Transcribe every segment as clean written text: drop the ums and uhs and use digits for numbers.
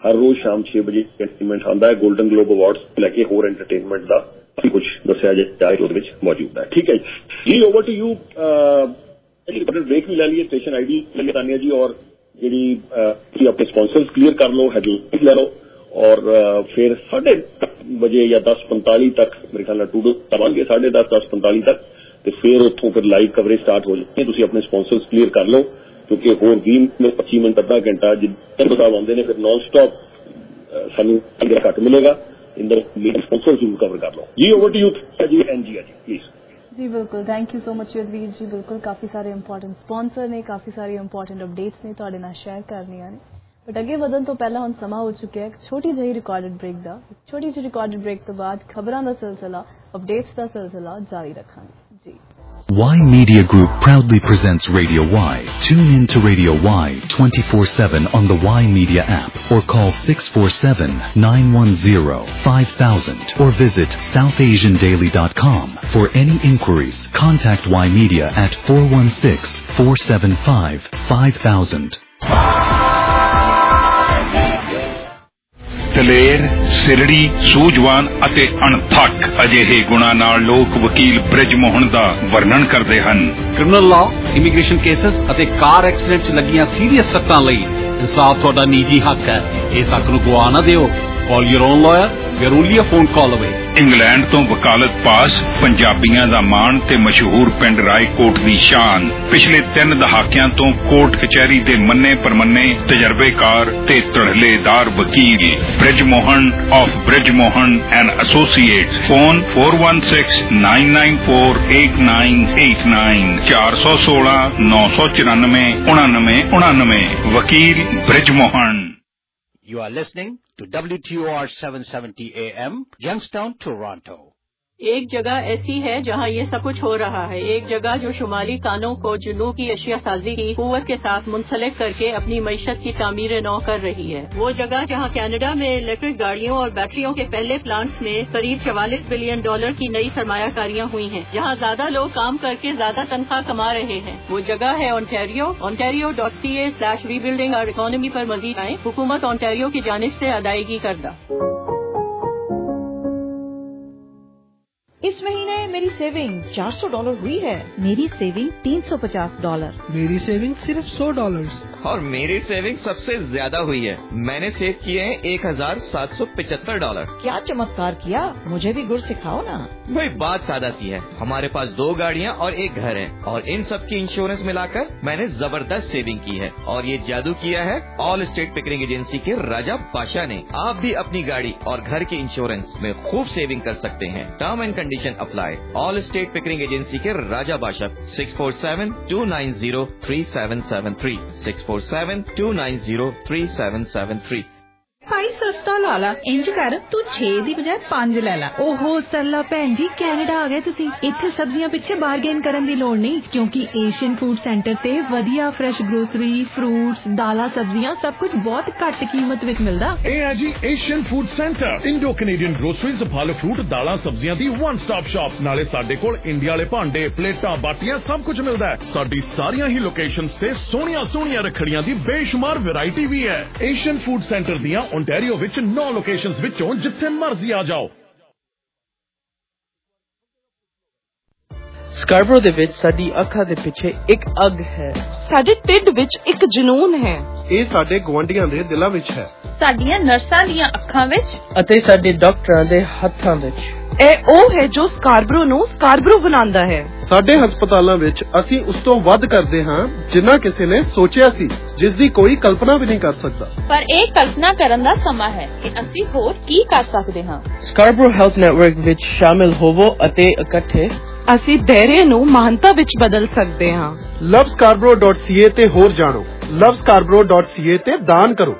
हर रोज शाम 6 बजे एंटरटेनमेंट आंदा है। गोल्डन ग्लोब अवार्ड्स लैके होर एंटरटेनमेंट का काफी कुछ दसिया जाए तो मौजूद है। ठीक है जी, ओवर टू यू। ब्रेक भी लै लीए, स्टेशन आईडी ले तानिया जी, और जी अपने स्पॉन्सर्स क्लियर कर लो, हेडलाइंस ले लो, और फिर 10:30 बजे या 10:45 तक मेरे ख्याल टूडो तबांगे 10:30 10:45 तक, तो फिर उतों फिर लाइव कवरेज स्टार्ट हो जाती है। तुम अपने स्पॉन्सर्स क्लियर कर लो, क्योंकि होर 20 मिनट 25 मिनट अद्धा घंटा जितने बता आते हैं फिर नॉन स्टॉप सानू घट मिलेगा। इन स्पॉन्सर्स जरूर कवर कर लो जी। ओवर टू यू जी एंड जी प्लीज। जी बिल्कुल, thank you so much Yudhveer ji. बिल्कुल काफ़ी सारे इंपॉर्टेंट स्पॉन्सर ने, काफ़ी सारी इंपॉर्टेंट अपडेट्स ने ਤੁਹਾਡੇ ਨਾਲ ਸ਼ੇਅਰ ਕਰਨੀਆਂ ਨੇ। बट अगे ਵਧਣ ਤੋਂ ਪਹਿਲਾਂ ਹੁਣ ਸਮਾਂ ਹੋ ਚੁੱਕਿਆ ਇੱਕ ਛੋਟੀ ਜਿਹੀ ਰਿਕਾਰਡਡ ਬ੍ਰੇਕ ਦਾ। ਛੋਟੀ ਜਿਹੀ ਰਿਕਾਰਡਡ ਬ੍ਰੇਕ ਤੋਂ ਬਾਅਦ ਖਬਰਾਂ ਦਾ ਸਿਲਸਿਲਾ, ਅਪਡੇਟਸ ਦਾ ਸਿਲਸਿਲਾ ਜਾਰੀ ਰੱਖਾਂਗੇ ਜੀ। Y Media Group proudly presents Radio Y. Tune in to Radio Y 24/7 on the Y Media app or call 647-910-5000 or visit southasiandaily.com. For any inquiries, contact Y Media at 416-475-5000. ਦਲੇਰ, ਸਿਰੜੀ, ਸੂਝਵਾਨ ਅਤੇ ਅਣਥੱਕ ਅਜਿਹੇ ਗੁਣਾਂ ਨਾਲ ਲੋਕ ਵਕੀਲ ਬ੍ਰਿਜ ਮੋਹਨ ਦਾ ਵਰਣਨ ਕਰਦੇ ਹਨ। ਕ੍ਰਿਮੀਨਲ ਲਾਅ, ਇਮੀਗ੍ਰੇਸ਼ਨ ਕੇਸਸ ਅਤੇ ਕਾਰ ਐਕਸੀਡੈਂਟ 'ਚ ਲੱਗੀਆਂ ਸੀਰੀਅਸ ਸੱਟਾਂ ਲਈ ਇਨਸਾਫ ਤੁਹਾਡਾ ਨਿੱਜੀ ਹੱਕ ਹੈ। ਇਸ ਹੱਕ ਨੂੰ ਗਵਾ ਨਾ ਦਿਓ। Call your own lawyer. We're only a phone call away. England ਤੋਂ ਵਕਾਲਤ ਪਾਸ, ਪੰਜਾਬੀਆਂ ਦਾ ਮਾਣ ਤੇ ਮਸ਼ਹੂਰ ਪਿੰਡ ਰਾਏਕੋਟ ਦੀ ਸ਼ਾਨ। ਪਿਛਲੇ 3 ਦਹਾਕਿਆਂ ਤੋਂ ਕੋਰਟ ਕਚਹਿਰੀ ਦੇ ਮੰਨੇ ਪਰਮੰਨੇ ਤਜਰਬੇਕਾਰ ਤੇ ਧੜਲੇਦਾਰ ਵਕੀਲ Brij Mohan of Brij Mohan and associates. Phone 4169948989 416-994-9999। ਵਕੀਲ Brij Mohan. You are listening to WTOR 770 AM, Youngstown, Toronto. एक जगह ऐसी है जहाँ ये सब कुछ हो रहा है। एक जगह जो शुमाली कानों को जुनूब की अशिया साजी की कुव्वत के साथ मुंसलिक करके अपनी मईशत की तामीर नौ कर रही है। वो जगह जहाँ कनाडा में इलेक्ट्रिक गाड़ियों और बैटरियों के पहले प्लांट्स में करीब $44 बिलियन की नई सरमायाकारियाँ हुई हैं, जहाँ ज्यादा लोग काम करके ज्यादा तनख्वाह कमा रहे हैं। वो जगह है ओंटारियो। ontario.ca/rebuilding our economy पर मजीद आए। हुकूमत ओंटारियो की जानिब से अदायगी करदा। इस महीने मेरी सेविंग $400 हुई है। मेरी सेविंग $350। मेरी सेविंग सिर्फ $100। और मेरी सेविंग सबसे ज्यादा हुई है। मैंने सेव किए हैं $1775। क्या चमत्कार किया, मुझे भी गुर सिखाओ ना। वही बात सादा सी है। हमारे पास 2 गाड़ियाँ और 1 घर है, और इन सब की इंश्योरेंस मिलाकर मैंने जबरदस्त सेविंग की है। और ये जादू किया है ऑल स्टेट पिकरिंग एजेंसी के राजा बादशाह ने। आप भी अपनी गाड़ी और घर के इंश्योरेंस में खूब सेविंग कर सकते हैं। Term and condition apply. Allstate Pickering agency के राजा बादशाह। 647-290-3773 647-290-3773। भाई सस्ता ला ला, इंज कर तू 6 ਦੀ ਬਜਾਏ 5 ਲੈ ਲਾ। ਓਹੋ ਸਰਲਾ ਭੈਣ ਜੀ, ਕੈਨੇਡਾ ਆ ਗਏ ਤੁਸੀਂ। ਇੱਥੇ ਸਬਜ਼ੀਆਂ ਪਿੱਛੇ ਬਾਰਗੇਨ ਕਰਨ ਦੀ ਲੋੜ ਨਹੀਂ, ਕਿਉਂਕਿ ਏਸ਼ੀਅਨ ਫੂਡ ਸੈਂਟਰ ਤੇ ਵਧੀਆ ਫਰੈਸ਼ ਗਰੋਸਰੀ, ਫਰੂਟਸ, ਦਾਲਾਂ, ਸਬਜ਼ੀਆਂ ਸਭ ਕੁਝ ਬਹੁਤ ਘੱਟ ਕੀਮਤ ਵਿੱਚ ਮਿਲਦਾ। ਇਹ ਹੈ ਜੀ Asian food centre. Indo Canadian groceries, ਫਲ ਫਰੂਟ, ਦਾਲਾਂ, ਸਬਜ਼ੀਆਂ ਦੀ ਵਨ ਸਟਾਪ ਸ਼ਾਪ। ਨਾਲੇ ਸਾਡੇ ਕੋਲ ਇੰਡੀਆ ਵਾਲੇ ਭਾਂਡੇ, ਪਲੇਟਾਂ, ਬਾਟੀਆਂ ਸਭ ਕੁਝ ਮਿਲਦਾ ਹੈ। ਸਾਡੀ ਸਾਰੀਆਂ ਹੀ ਲੋਕੇਸ਼ਨਸ ਤੇ ਸੋਹਣੀਆਂ ਰੱਖੜੀਆਂ ਦੀ ਬੇਸ਼ੁਮਾਰ ਵੈਰਾਈਟੀ ਵੀ ਹੈ। ਏਸ਼ੀਅਨ ਫੂਡ ਸੈਂਟਰ ਦੀਆਂ ओंटारियो विच 9 लोकेशंस विचों जिथे मर्जी आ जाओ। ਸਕਾਰਬਰੋ ਦੇ ਵਿੱਚ ਸਾਡੀ ਅੱਖਾਂ ਦੇ ਪਿੱਛੇ ਇੱਕ ਅੱਗ ਹੈ। ਸਾਡੇ ਢਿੱਡ ਵਿੱਚ ਇੱਕ ਜਨੂਨ ਹੈ। ਇਹ ਸਾਡੇ ਗੁਆਂਢੀਆਂ ਦੇ ਦਿਲਾਂ ਵਿੱਚ ਹੈ। ਸਾਡੀਆਂ ਨਰਸਾਂ ਦੀਆਂ ਅੱਖਾਂ ਵਿੱਚ ਅਤੇ ਸਾਡੇ ਡਾਕਟਰਾਂ ਦੇ ਹੱਥਾਂ ਵਿੱਚ। ਇਹ ਉਹ ਹੈ ਜੋ ਸਕਾਰਬਰੋ ਨੂੰ ਸਕਾਰਬਰੋ ਬਣਾਉਂਦਾ ਹੈ। ਸਾਡੇ ਹਸਪਤਾਲਾਂ ਵਿੱਚ ਅਸੀਂ ਉਸ ਤੋਂ ਵੱਧ ਕਰਦੇ ਹਾਂ ਜਿੰਨਾ ਕਿਸੇ ਨੇ ਸੋਚਿਆ ਸੀ, ਜਿਸ ਦੀ ਕੋਈ ਕਲਪਨਾ ਵੀ ਨਹੀਂ ਕਰ ਸਕਦਾ। ਪਰ ਇਹ ਕਲਪਨਾ ਕਰਨ ਦਾ ਸਮਾਂ ਹੈ ਕਿ ਅਸੀਂ ਹੋਰ ਕੀ ਕਰ ਸਕਦੇ ਹਾਂ। ਸਕਾਰਬਰੋ ਹੈਲਥ ਨੈਟਵਰਕ ਵਿੱਚ ਸ਼ਾਮਿਲ ਹੋਵੋ ਅਤੇ ਇਕੱਠੇ ਅਸੀਂ ਦਾਇਰੇ ਨੂੰ ਮਹਾਨਤਾ ਵਿੱਚ ਬਦਲ ਸਕਦੇ ਹਾਂ। lovescarborough.ca ਤੇ ਹੋਰ ਜਾਣੋ। lovescarborough.ca ਤੇ ਦਾਨ ਕਰੋ।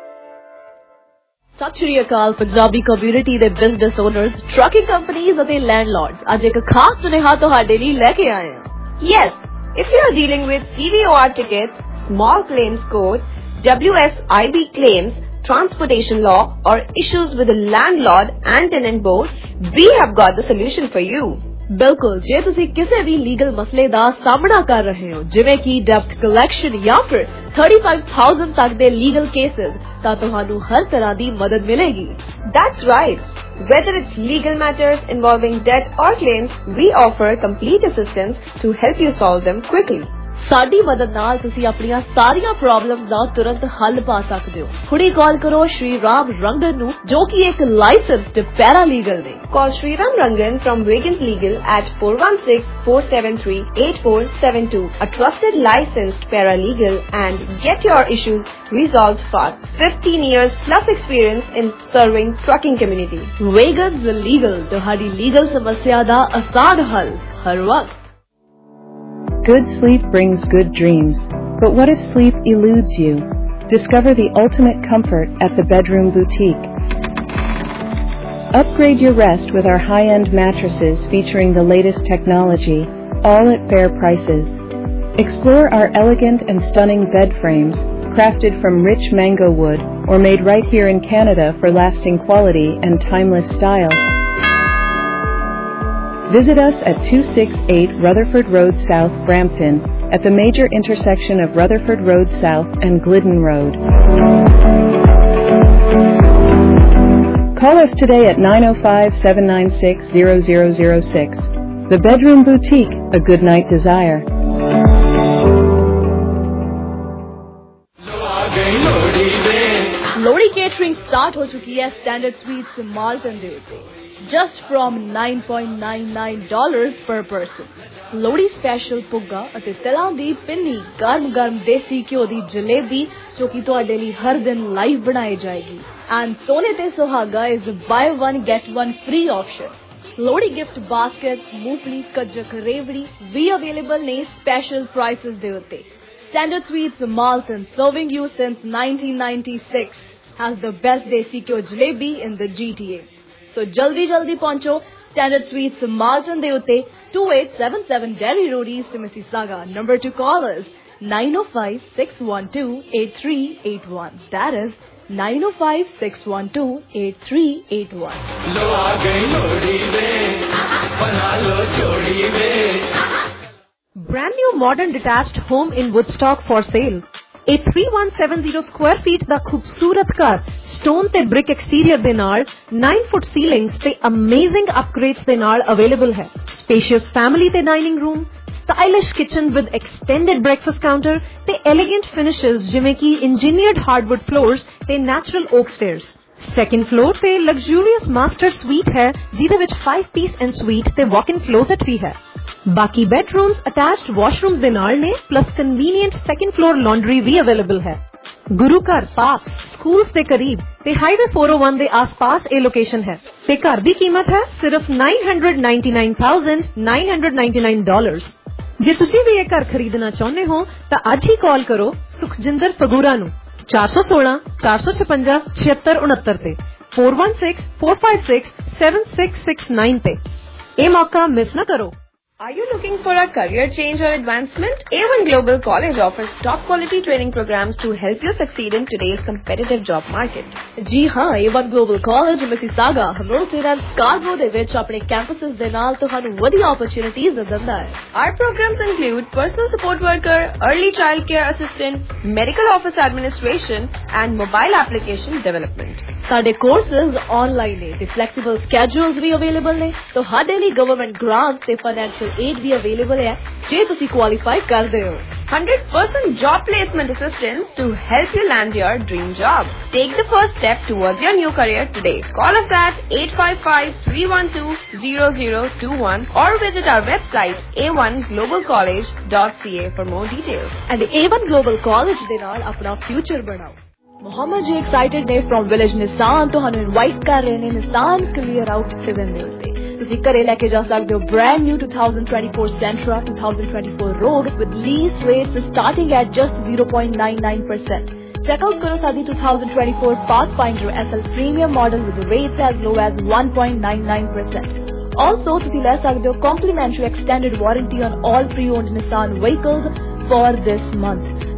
ਸਤਿ ਸ਼੍ਰੀ ਅਕਾਲ ਪੰਜਾਬੀ ਕਮਿਊਨਿਟੀ ਦੇ ਬਿਜ਼ਨਸ ਓਨਰਸ, ਟਰੱਕਿੰਗ ਕੰਪਨੀਜ਼ ਅਤੇ ਲੈਂਡਲॉर्ड्स, ਅੱਜ ਇੱਕ ਖਾਸ ਸੁਨੇਹਾ ਤੁਹਾਡੇ ਲਈ ਲੈ ਕੇ ਆਏ ਹਾਂ। Yes, if you are dealing with CVOR tickets, small claims code, WSIB claims, transportation law, or issues with the landlord and tenant board, we have got the solution for you. ਬਿਲਕੁਲ ਜੇ ਤੁਸੀਂ ਕਿਸੇ ਵੀ ਲੀਗਲ ਮਸਲੇ ਦਾ ਸਾਹਮਣਾ ਕਰ ਰਹੇ ਹੋ ਜਿਵੇਂ ਕਿ ਡੈਬਟ ਕਲੈਕਸ਼ਨ ਜਾਂ ਫਿਰ 35,000 ਤੱਕ ਦੇ ਲੀਗਲ ਕੇसेस ਤਾਂ ਤੁਹਾਨੂੰ ਹਰ ਤਰ੍ਹਾਂ ਦੀ ਮਦਦ ਮਿਲੇਗੀ। That's right. Whether it's legal matters involving debt or claims, we offer complete assistance to help you solve them quickly. ਸਾਡੀ ਮਦਦ ਨਾਲ ਤੁਸੀਂ ਆਪਣੀਆਂ ਸਾਰੀਆਂ ਪ੍ਰੋਬਲਮਸ ਦਾ ਤੁਰੰਤ ਹੱਲ ਪਾ ਸਕਦੇ ਹੋ। ਹੁਣੇ ਕਾਲ ਕਰੋ ਸ਼੍ਰੀ ਰਾਮ ਰੰਗਨ ਨੂੰ ਜੋ ਕਿ ਇੱਕ ਲਾਇਸੈਂਸਡ ਪੈਰਾਲੀਗਲ ਨੇ। Call Sri Ram Rangan from Vegans Legal at 416-473-8472, a trusted licensed paralegal, and get your issues resolved fast. 15 years plus experience in serving trucking community. Vegans Legal, ਤੁਹਾਡੀ ਲੀਗਲ ਸਮੱਸਿਆ ਦਾ ਆਸਾਨ ਹੱਲ ਹਰ ਵਕਤ। Good sleep brings good dreams, but what if sleep eludes you? Discover the ultimate comfort at the Bedroom Boutique. Upgrade your rest with our high-end mattresses featuring the latest technology, all at fair prices. Explore our elegant and stunning bed frames, crafted from rich mango wood or made right here in Canada for lasting quality and timeless style. Visit us at 268 Rutherford Road South, Brampton, at the major intersection of Rutherford Road South and Glidden Road. Call us today at 905-796-0006. The Bedroom Boutique, a good night desire. Lohri catering start हो चुकी है standard sweets Malton दे उत्ते just from $9.99 per person. Lohri special ਪੁੱਗਾ ਅਤੇ ਤਿਲਾਂ ਦੀ ਪਿੰਨੀ ਗਰਮ ਦੇਸੀ ਘਿਓ ਦੀ ਜਲੇਬੀ ਜੋ ਕਿ ਤੁਹਾਡੇ ਲਈ ਹਰ ਦਿਨ ਲਾਈਵ ਬਣਾਈ ਜਾਏਗੀ ਐਂਡ ਸੋਨੇ ਤੇ ਸੁਹਾਗਾ is buy one get one free option. Lohri gift basket ਮੂੰਗਫਲੀ ਕੱਜਕ ਰੇਵੜੀ ਵੀ ਅਵੇਲੇਬਲ ਨੇ ਸਪੈਸ਼ਲ ਪ੍ਰਾਈਸਸ ਦੇ ਉੱਤੇ। Standard Sweets Malton, serving you since 1996, has the best desi kyo jalebi in the GTA. So jaldi pਹੁੰਚੋ Standard Sweets Malton ਦੇ ਉੱਤੇ 2877 Derry Road East Mississauga. Number to call is 905-612-8381. That is 905-612-8381. Brand new modern detached home in Woodstock for sale. A 3170 square feet ਦਾ ਖੂਬਸੂਰਤ ਘਰ stone ਤੇ brick exterior ਦੇ ਨਾਲ 9 foot ceilings ਤੇ amazing upgrades ਦੇ ਨਾਲ available ਹੈ. Spacious family ਤੇ dining room, stylish kitchen with extended breakfast counter ਤੇ elegant finishes ਜਿਵੇਂ ਕਿ engineered hardwood floors ਤੇ natural oak stairs. Second floor ਤੇ luxurious master suite ਹੈ ਜਿਹਦੇ ਵਿੱਚ 5-piece en suite ਤੇ walk-in closet ਵੀ ਹੈ. बाकी bedrooms attached washrooms ਦੇ ਨਾਲ ਨੇ plus convenient second floor laundry ਵੀ available है. गुरु घर parks schools ਦੇ करीब ਤੇ highway 401 ਦੇ आसपास ਇਹ location है ਤੇ ਘਰ ਦੀ ਕੀਮਤ ਹੈ ਸਿਰਫ $999,999. ਜੇ ਤੁਸੀਂ ਵੀ ਇਹ ਘਰ ਖਰੀਦਣਾ ਚਾਹੁੰਦੇ ਹੋ ਤਾਂ ਅੱਜ ਹੀ ਕਾਲ ਕਰੋ ਸੁਖਜਿੰਦਰ ਫਗੂਰਾ ਨੂੰ 416-456-7669 ਤੇ 416-456-7669 ਤੇ। ਇਹ ਮੌਕਾ ਮਿਸ ਨਾ ਕਰੋ। Are you looking for a career change or advancement? A1 Global College offers top quality training programs to help you succeed in today's competitive job market. जी हाँ, A1 Global College Mississauga Hamilton and Scarborough ਦੇ ਵਿੱਚ ਆਪਣੇ campuses ਦੇ ਨਾਲ ਤੁਹਾਨੂੰ ਵਧੀਆ opportunities ਦਿੰਦਾ ਹੈ। Our programs include personal support worker, early child care assistant, medical office administration and mobile application development. ਸਾਡੇ courses online ਨੇ ਤੇ flexible schedules ਵੀ available ਨੇ। ਤੁਹਾਡੇ ਲਈ government grants ਤੇ financial aid भी available है जे तुसी qualify करदे हो। 100% job placement assistance to help you land your dream job. Take the first step towards your new career today. Call us at 855-312-0021 or visit our website a1globalcollege.ca for more details. And the A1 Global College ਦੇ ਨਾਲ ਆਪਣਾ future ਬਣਾਓ। Mohammad ji excited ने from Village Nissan ਤੁਹਾਨੂੰ invite ਕਰ ਰਹੇ ਨੇ Nissan clear out 7 ਦੇ ਉੱਤੇ। ਤੁਸੀਂ ਘਰੇ ਲੈ ਕੇ ਜਾ ਸਕਦੇ ਹੋ brand new 2024 Sentra 2024 road with lease rates starting at just 0.99%. Check out karo saadi 2024 Pathfinder SL premium model with rates as low as 1.99%. Also ਤੁਸੀਂ ਲੈ ਸਕਦੇ ਹੋ complimentary extended warranty on all pre-owned Nissan vehicles for this month.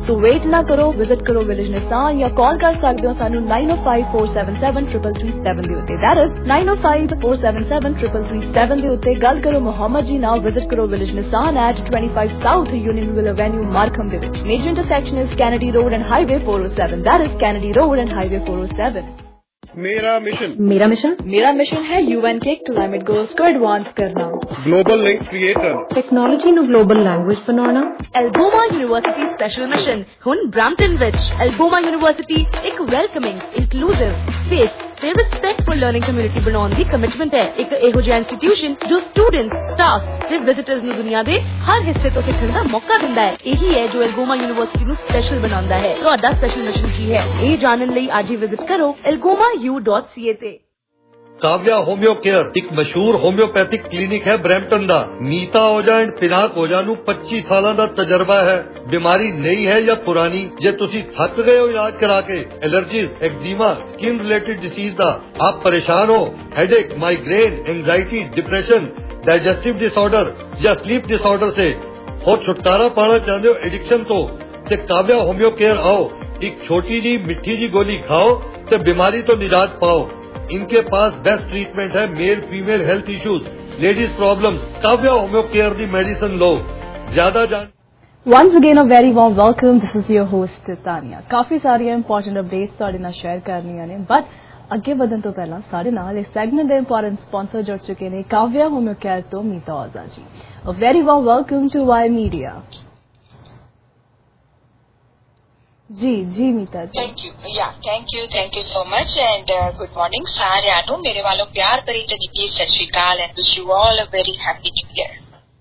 So wait ना करो, visit करो Village Nissan या call कर सकते हो सानू 9054773337 ਦੇ ਉੱਤੇ। दैट इज 9054773337 ਦੇ ਉੱਤੇ। ਗੱਲ ਕਰੋ ਮੁਹੰਮਦ ਜੀ ਨਾਲ। ਵਿजिट करो Village Nissan at 25 South Unionville Avenue, Markham ਦੇ ਵਿੱਚ। Major intersection is Kennedy Road and Highway 407. That is Kennedy Road and Highway 407. मेरा मिशन है UN के क्लाइमेट गोल्स को एडवांस करना, ग्लोबल लिंक्स क्रिएट करना, ਟੈਕਨੋਲੋਜੀ ਨੂੰ ਗਲੋਬਲ ਲੈਂਗੁਏਜ ਬਣਾਉਣਾ। एल्बोमा यूनिवर्सिटी स्पेशल मिशन हुन ब्रैम्पटन विच। एल्बोमा यूनिवर्सिटी एक वेलकमिंग, इंक्लूसिव, सेफ ਤੇ ਰਿਸਪੈਕਟਫੁਲ ਲਰਨਿੰਗ ਕਮਿਊਨਿਟੀ ਬਣਾਉਣ ਦੀ ਕਮਿਟਮੈਂਟ ਹੈ। ਇੱਕ ਇਹੋ ਜਿਹਾ ਇੰਸਟੀਟਿਊਸ਼ਨ ਜੋ ਸਟੂਡੈਂਟਸ, ਸਟਾਫ ਤੇ ਵਿਜ਼ਿਟਰਸ ਨੂੰ ਦੁਨੀਆ ਦੇ ਹਰ ਹਿੱਸੇ ਤੋਂ ਸਿੱਖਣ ਦਾ ਮੌਕਾ ਦਿੰਦਾ ਹੈ। ਇਹੀ ਹੈ ਜੋ ਐਲਗੋਮਾ ਯੂਨੀਵਰਸਿਟੀ ਨੂੰ ਸਪੈਸ਼ਲ ਬਣਾਉਂਦਾ ਹੈ। ਤੁਹਾਡਾ ਸਪੈਸ਼ਲ ਮਿਸ਼ਨ ਕੀ ਹੈ, ਇਹ ਜਾਣਨ ਲਈ ਅੱਜ ਹੀ ਵਿਜ਼ਿਟ ਕਰੋ elgomau.ca ਤੇ। ਕਾਵਿਆ ਹੋਮਿਓ ਕੇਅਰ ਇੱਕ ਮਸ਼ਹੂਰ ਹੋਮਿਓਪੈਥਿਕ ਕਲੀਨਿਕ ਹੈ ਬਰੈਂਪਟਨ ਦਾ। ਨੀਤਾ ਓਜਾ ਐਂਡ ਪਿਨਾਕ ਓਜਾ ਨੂੰ 25 ਸਾਲਾਂ ਦਾ ਤਜਰਬਾ ਹੈ। बीमारी नई है या पुरानी, जे तुसी थक गए हो इलाज करा के, allergies, eczema, skin related disease दा आप परेशान हो, headache, migraine, anxiety, depression, digestive disorder या स्लीप डिसऑर्डर से हो छुटकारा पाना चाहते हो एडिक्शन तो ते काव्या होम्यो केयर आओ। एक छोटी जी मिठी जी गोली खाओ ते बीमारी तो निजात पाओ। इनके पास बेस्ट ट्रीटमेंट है male female health issues, ladies problems. Kavya homeo care दी मेडिसिन लो। ज्यादा जान Once again a very warm welcome. This is your host Tania. काफी सारी इंपॉर्टेंट अपडेट्स ਤੁਹਾਡੇ ਨਾਲ ਸ਼ੇਅਰ ਕਰਨੀਆਂ ਨੇ, ਬਟ ਅੱਗੇ ਵਧਣ ਤੋਂ ਪਹਿਲਾਂ ਸਾਡੇ ਨਾਲ ਇਸ ਸੈਗਮੈਂਟ ਦੇ ਇੰਪੋਰਟੈਂਟ ਸਪਾਂਸਰ ਜੁੜ ਚੁੱਕੇ ਨੇ ਕਾਵਿਆ ਹੋਮਿਓ ਕੇਅਰ ਤੋਂ मीता ओझा जी। A very warm welcome to Y Media. Ji Meeta ji. Thank you so much and good morning ਸਾਰਿਆਂ ਨੂੰ। ਮੇਰੇ ਵੱਲੋਂ ਪਿਆਰ ਭਰੀ ਤਰੀਕੇ ਸਤਿ ਸ਼੍ਰੀ ਅਕਾਲ and wish you all a very happy new year.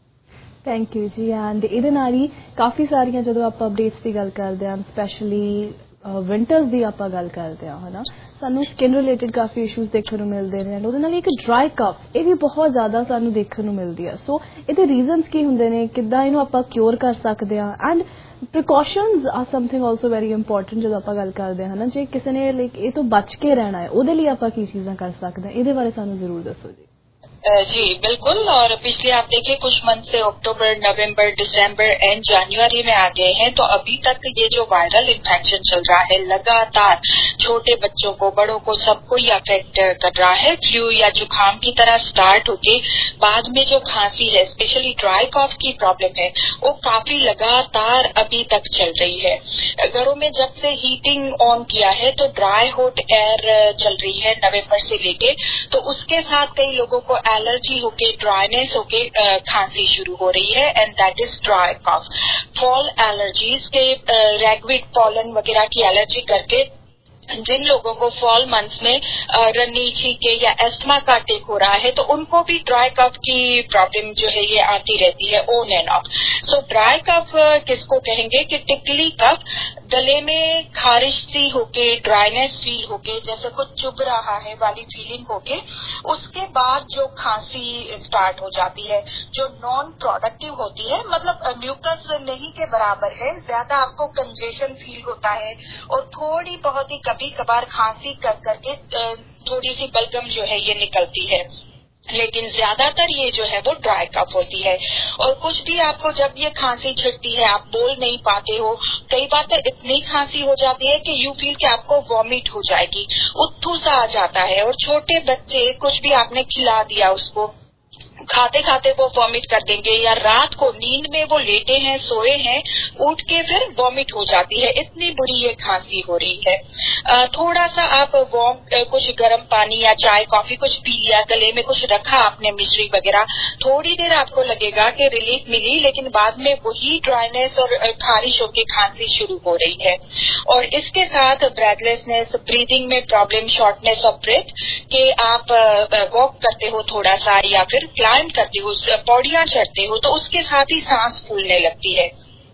Thank you जी। एंड ਇਹਦੇ ਨਾਲ ਹੀ ਕਾਫੀ ਸਾਰੀਆਂ ਜਦੋਂ ਆਪਾਂ ਅਪਡੇਟਸ ਦੀ ਗੱਲ ਕਰਦੇ ਹਾਂ, ਸਪੈਸ਼ਲੀ ਵਿੰਟਰਸ ਦੀ ਆਪਾਂ ਗੱਲ ਕਰਦੇ ਹਾਂ, ਹਨਾ, ਸਾਨੂੰ ਸਕਿਨ ਰਿਲੇਟਡ ਕਾਫੀ ਇਸ਼ੂਜ਼ ਦੇਖਣ ਨੂੰ ਮਿਲਦੇ ਨੇ। ਉਹਦੇ ਨਾਲ ਇੱਕ ਡਰਾਈ ਕਫ, ਇਹ ਵੀ ਬਹੁਤ ਜ਼ਿਆਦਾ ਸਾਨੂੰ ਦੇਖਣ ਨੂੰ ਮਿਲਦੀ ਆ। ਸੋ ਇਹਦੇ ਰੀਜ਼ਨਸ ਕੀ ਹੁੰਦੇ ਨੇ, ਕਿੱਦਾਂ ਇਹਨੂੰ ਆਪਾਂ ਕਿਉਰ ਕਰ ਸਕਦੇ ਹਾਂ, and precautions are something also very important ਜਦੋਂ ਆਪਾਂ ਗੱਲ ਕਰਦੇ ਹਾਂ, ਹਨਾ। ਜੇ ਕਿਸੇ ਨੇ ਲਾਈਕ ਇਹ ਤੋਂ ਬਚ ਕੇ ਰਹਿਣਾ ਹੈ, ਉਹਦੇ ਲਈ ਆਪਾਂ ਕੀ ਚੀਜ਼ਾਂ ਕਰ ਸਕਦੇ ਹਾਂ, ਇਹਦੇ ਬਾਰੇ ਸਾਨੂੰ ਜ਼ਰੂਰ ਦੱਸੋ ਜੀ। जी बिल्कुल। और पिछले आप देखिए कुछ मंथ से अक्टूबर, नवंबर, दिसंबर एंड जनवरी में आ गए हैं, तो अभी तक ये जो वायरल इन्फेक्शन चल रहा है लगातार छोटे बच्चों को, बड़ों को, सबको ये अफेक्ट कर रहा है। फ्लू या जुकाम की तरह स्टार्ट होके बाद में जो खांसी है, स्पेशली ड्राई कॉफ की प्रॉब्लम है, वो काफी लगातार अभी तक चल रही है। घरों में जब से हीटिंग ऑन किया है तो ड्राई हॉट एयर चल रही है नवंबर से लेके, तो उसके साथ कई लोगों को एलर्जी होके, ड्राइनेस होके खांसी शुरू हो रही है and that is dry cough. Fall allergies के रैगविड पॉलन वगैरह की एलर्जी करके जिन लोगों को फॉल मंथ्स में रन्नी, छींके या एस्थमा का अटैक हो रहा है, तो उनको भी ड्राई कफ की प्रॉब्लम जो है ये आती रहती है on and off. So dry cough किसको कहेंगे कि टिकली कफ, गले में खारिश सी होके, ड्राइनेस फील होके, जैसे कुछ चुभ रहा है वाली फीलिंग होके, उसके बाद जो खांसी स्टार्ट हो जाती है, जो नॉन प्रोडक्टिव होती है, मतलब म्यूकस नहीं के बराबर है, ज्यादा आपको कंजेशन फील होता है और थोड़ी बहुत ही कभी कभार खांसी कर करके थोड़ी सी बलगम जो है ये निकलती है, लेकिन ज्यादातर ये जो है वो ड्राई कफ होती है। और कुछ भी आपको जब ये खांसी छिड़ती है, आप बोल नहीं पाते हो, कई बार तो इतनी खांसी हो जाती है कि यू फील कि आपको वॉमिट हो जाएगी, उत्थू सा आ जाता है। और छोटे बच्चे, कुछ भी आपने खिला दिया उसको, खाते खाते वो वॉमिट कर देंगे, या रात को नींद में वो लेटे हैं, सोए हैं, उठ के फिर वॉमिट हो जाती है, इतनी बुरी ये खांसी हो रही है। थोड़ा सा आप कुछ गर्म पानी या चाय, कॉफी कुछ पी लिया, गले में कुछ रखा आपने मिश्री वगैरह, थोड़ी देर आपको लगेगा कि रिलीफ मिली, लेकिन बाद में वही ड्राइनेस और खारिश होकर खांसी शुरू हो रही है। और इसके साथ ब्रेथलेसनेस, ब्रीदिंग में प्रॉब्लम, शॉर्टनेस ऑफ ब्रेथ, कि आप वॉक करते हो थोड़ा सा या फिर क्लाइंब करते हो, पौड़ियां चढ़ते हो, तो उसके साथ ही सांस फूलने लगती है।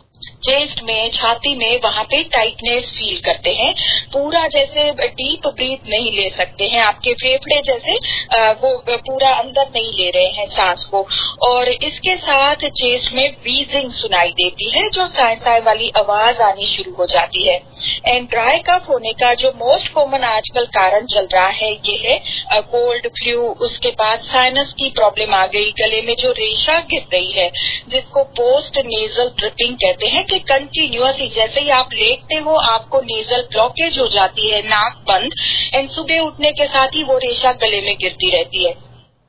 चेस्ट में, छाती में, वहां पे टाइटनेस फील करते हैं, पूरा जैसे डीप ब्रीथ नहीं ले सकते हैं, आपके फेफड़े जैसे वो पूरा अंदर नहीं ले रहे हैं सांस को। और इसके साथ चेस्ट में व्हीजिंग सुनाई देती है, जो साय साय वाली आवाज आनी शुरू हो जाती है। एंड ड्राई कफ होने का जो मोस्ट कॉमन आजकल कारण चल रहा है ये है कोल्ड, फ्लू, उसके बाद साइनस की प्रॉब्लम आ गई, गले में जो रेशा गिर रही है जिसको पोस्ट नेजल ड्रिपिंग कहते हैं, के कंटिन्यूअसली जैसे ही आप लेटते हो आपको नेजल ब्लॉकेज हो जाती है, नाक बंद, एंड सुबह उठने के साथ ही वो रेशा गले में गिरती रहती है।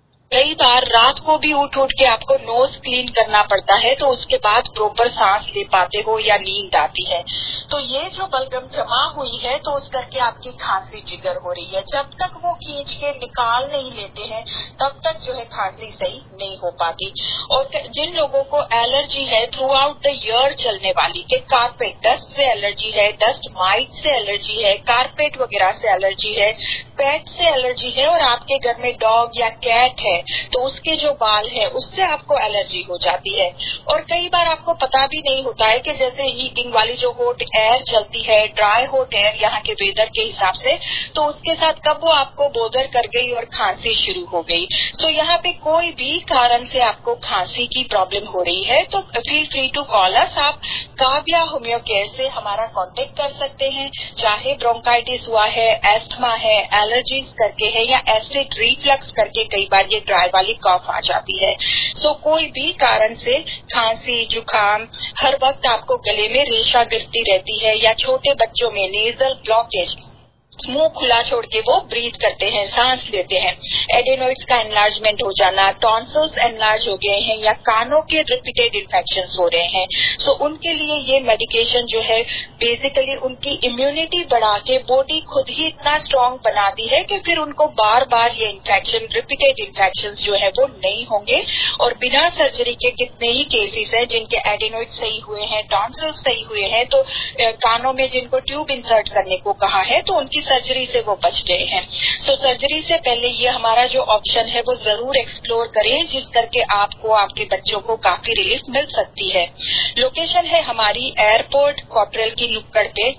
कई बार रात को भी उठ के आपको नोज क्लीन करना पड़ता है, तो उसके बाद प्रॉपर सांस ले पाते हो या नींद आती है। तो ये जो बलगम जमा हुई है तो उस करके आपकी खांसी ट्रिगर हो रही है। जब तक वो खींच के निकाल नहीं लेते हैं तब तक जो है खांसी सही नहीं हो पाती। और जिन लोगों को एलर्जी है थ्रू आउट द ईयर चलने वाली, के कारपेट डस्ट से एलर्जी है, डस्ट माइट से एलर्जी है, कारपेट वगैरह से एलर्जी है, पेट से एलर्जी है, और आपके घर में डॉग या कैट है तो उसके जो बाल है उससे आपको एलर्जी हो जाती है। और कई बार आपको पता भी नहीं होता है कि जैसे हीटिंग वाली जो हॉट एयर चलती है, ड्राई हॉट एयर यहाँ के वेदर के हिसाब से, तो उसके साथ कब वो आपको बोदर कर गई और खांसी शुरू हो गई। तो यहाँ पे कोई भी कारण से आपको खांसी की प्रॉब्लम हो रही है तो feel free to call us. आप काव्या होम्यो केयर से हमारा कांटेक्ट कर सकते हैं, चाहे ब्रोंकाइटिस हुआ है, एस्थमा है, एलर्जीज करके है, या एसिड रिफ्लक्स करके कई बार ये ड्राई वाली कॉफ आ जाती है। सो कोई भी कारण से खांसी, जुकाम, हर वक्त आपको गले में रेशा गिरती रहती है, या छोटे बच्चों में नेजल ब्लॉकेज, मुंह खुला छोड़ के वो ब्रीथ करते हैं, सांस लेते हैं, एडेनोइड्स का एनलार्जमेंट हो जाना, टॉन्सिल्स एनलार्ज हो गए हैं, या कानों के रिपीटेड इन्फेक्शंस हो रहे हैं, सो उनके लिए ये मेडिकेशन जो है बेसिकली उनकी इम्यूनिटी बढ़ा के बॉडी खुद ही इतना स्ट्रांग बनाती है कि फिर उनको बार बार ये इन्फेक्शन, रिपीटेड इन्फेक्शंस जो है वो नहीं होंगे। और बिना सर्जरी के कितने ही केसेस हैं जिनके एडेनोइड्स सही हुए हैं, टॉन्सिल्स सही हुए हैं, तो कानों में जिनको ट्यूब इंसर्ट करने को कहा है तो उनकी सर्जरी से वो बच गए हैं। सो सर्जरी से पहले ये हमारा जो ऑप्शन है वो जरूर एक्सप्लोर करें, जिस करके आपको, आपके बच्चों को काफी रिलीफ मिल सकती है। लोकेशन है हमारी एयरपोर्ट कॉटरेल की नुक्कड़ पे,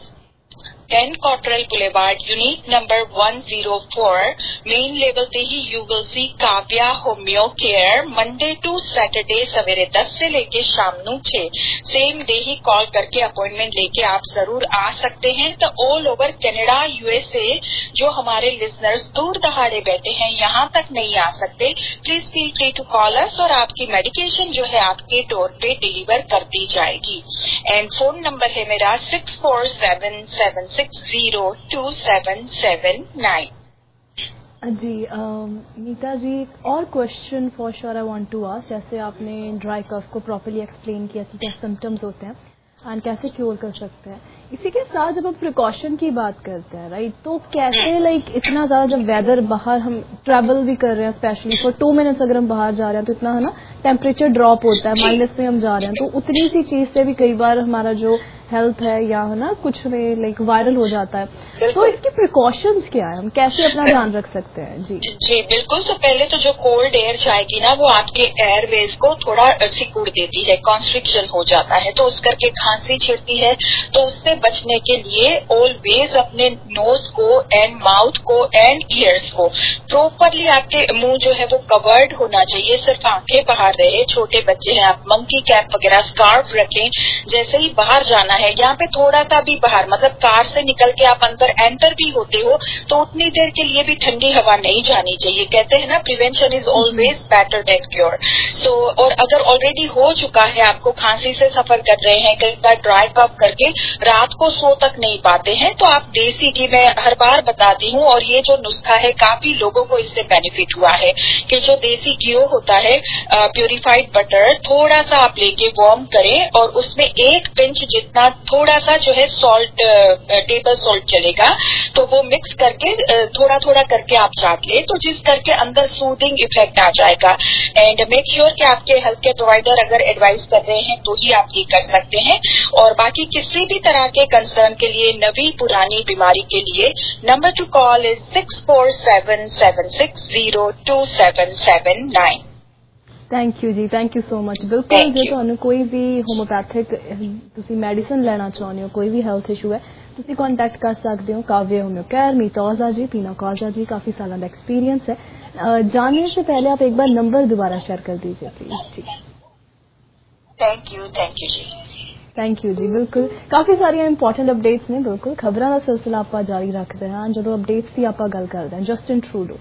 10 Cotterell boulevard, unit number 104, main level पे ही you will see Kavya homeo care, Monday to Saturday सवेरे 10 से लेके शाम 6, सेम डे ही कॉल करके अपॉइंटमेंट लेके आप जरूर आ सकते हैं। तो ऑल ओवर कनाडा, यूएसए जो हमारे लिसनर्स दूर दहाड़े बैठे हैं यहाँ तक नहीं आ सकते, please feel free to call us और आपकी मेडिकेशन जो है आपके डोर पे डिलीवर कर दी जाएगी। एंड फोन नंबर है मेरा 6477602779। जी मीता जी, और question for sure I want to ask, जैसे आपने ड्राई कफ को प्रॉपर्ली एक्सप्लेन किया कि क्या सिम्टम्स होते हैं एंड कैसे क्योर कर सकते हैं, इसी के साथ जब हम प्रिकॉशन की बात करते हैं, राइट, तो कैसे लाइक इतना ज़्यादा जब वेदर बाहर हम ट्रैवल भी कर रहे हैं, स्पेशली फॉर 2 मिनट्स अगर हम बाहर जा रहे हैं तो इतना है ना टेम्परेचर ड्रॉप होता है, माइनस में हम जा रहे हैं, तो उतनी सी चीज़ से भी कई बार हमारा जो हेल्थ है या है ना कुछ में लाइक वायरल हो जाता है, तो इसके प्रिकॉशंस क्या है, हम कैसे अपना ध्यान रख सकते हैं? जी बिल्कुल। तो पहले तो जो कोल्ड एयर जाएगी ना वो आपके एयरवेज को थोड़ा सिकुड़ देती है, कॉन्स्ट्रिक्शन हो जाता है, तो उस करके खांसी छिड़ती है। तो उससे बचने के लिए ऑलवेज अपने नोज को एंड माउथ को एंड ईयर्स को प्रॉपरली, आपके मुंह जो है वो कवर्ड होना चाहिए, सिर्फ आंखें बाहर रहे। छोटे बच्चे हैं, आप मंकी कैप वगैरह स्कार्फ रखें। जैसे ही बाहर जाना है, यहाँ पे थोड़ा सा भी बाहर, मतलब कार से निकल के आप अंदर एंटर भी होते हो तो उतनी देर के लिए भी ठंडी हवा नहीं जानी चाहिए। कहते हैं ना, prevention is always better than cure. So और अगर ऑलरेडी हो चुका है, आपको खांसी से सफर कर रहे हैं, कई बार ड्राई कफ करके रात को सो तक नहीं पाते हैं, तो आप देसी घी, मैं हर बार बताती हूँ और ये जो नुस्खा है काफी लोगों को इससे बेनिफिट हुआ है, कि जो देसी घी होता है, प्योरीफाइड बटर, थोड़ा सा आप लेके वार्म करें और उसमें 1 पिंच जितना थोड़ा सा जो है सॉल्ट, टेबल सॉल्ट चलेगा, तो वो मिक्स करके थोड़ा थोड़ा करके आप चाट ले, तो जिस करके अंदर सूदिंग इफेक्ट आ जाएगा। एंड मेक श्योर कि आपके हेल्थ केयर प्रोवाइडर अगर एडवाइस कर रहे हैं तो ही आप ये कर सकते हैं। और बाकी किसी भी तरह के कंसर्न के लिए, नवी पुरानी बीमारी के लिए, number to call is 6477602779। Thank you जी, थैंक यू सो मच। बिल्कुल, जे ਤੁਹਾਨੂੰ ਕੋਈ ਵੀ ਹੋਮੋਪੈਥਿਕ ਤੁਸੀਂ ਮੈਡੀਸਨ ਲੈਣਾ ਚਾਹੁੰਦੇ ਹੋ, ਕੋਈ ਵੀ ਹੈਲਥ ਇਸ਼ੂ ਹੈ, ਤੁਸੀਂ ਕੰਟੈਕਟ ਕਰ ਸਕਦੇ ਹੋ काव्या होम्यो केयर। मीता ओझा जी, पीना ओझा जी, काफी सालों का एक्सपीरियंस है। जानने से पहले आप एक बार नंबर दोबारा शेयर कर दीजिए प्लीज जी। थैंक यू जी। थैंक यू जी। बिल्कुल, काफ़ी सारिया इंपॉर्टेंट अपडेट्स ने, बिल्कुल खबरों का सिलसिला आप जारी रखते हैं। जो अपडेट्स की आप गल करते हैं, जस्टिन ट्रूडो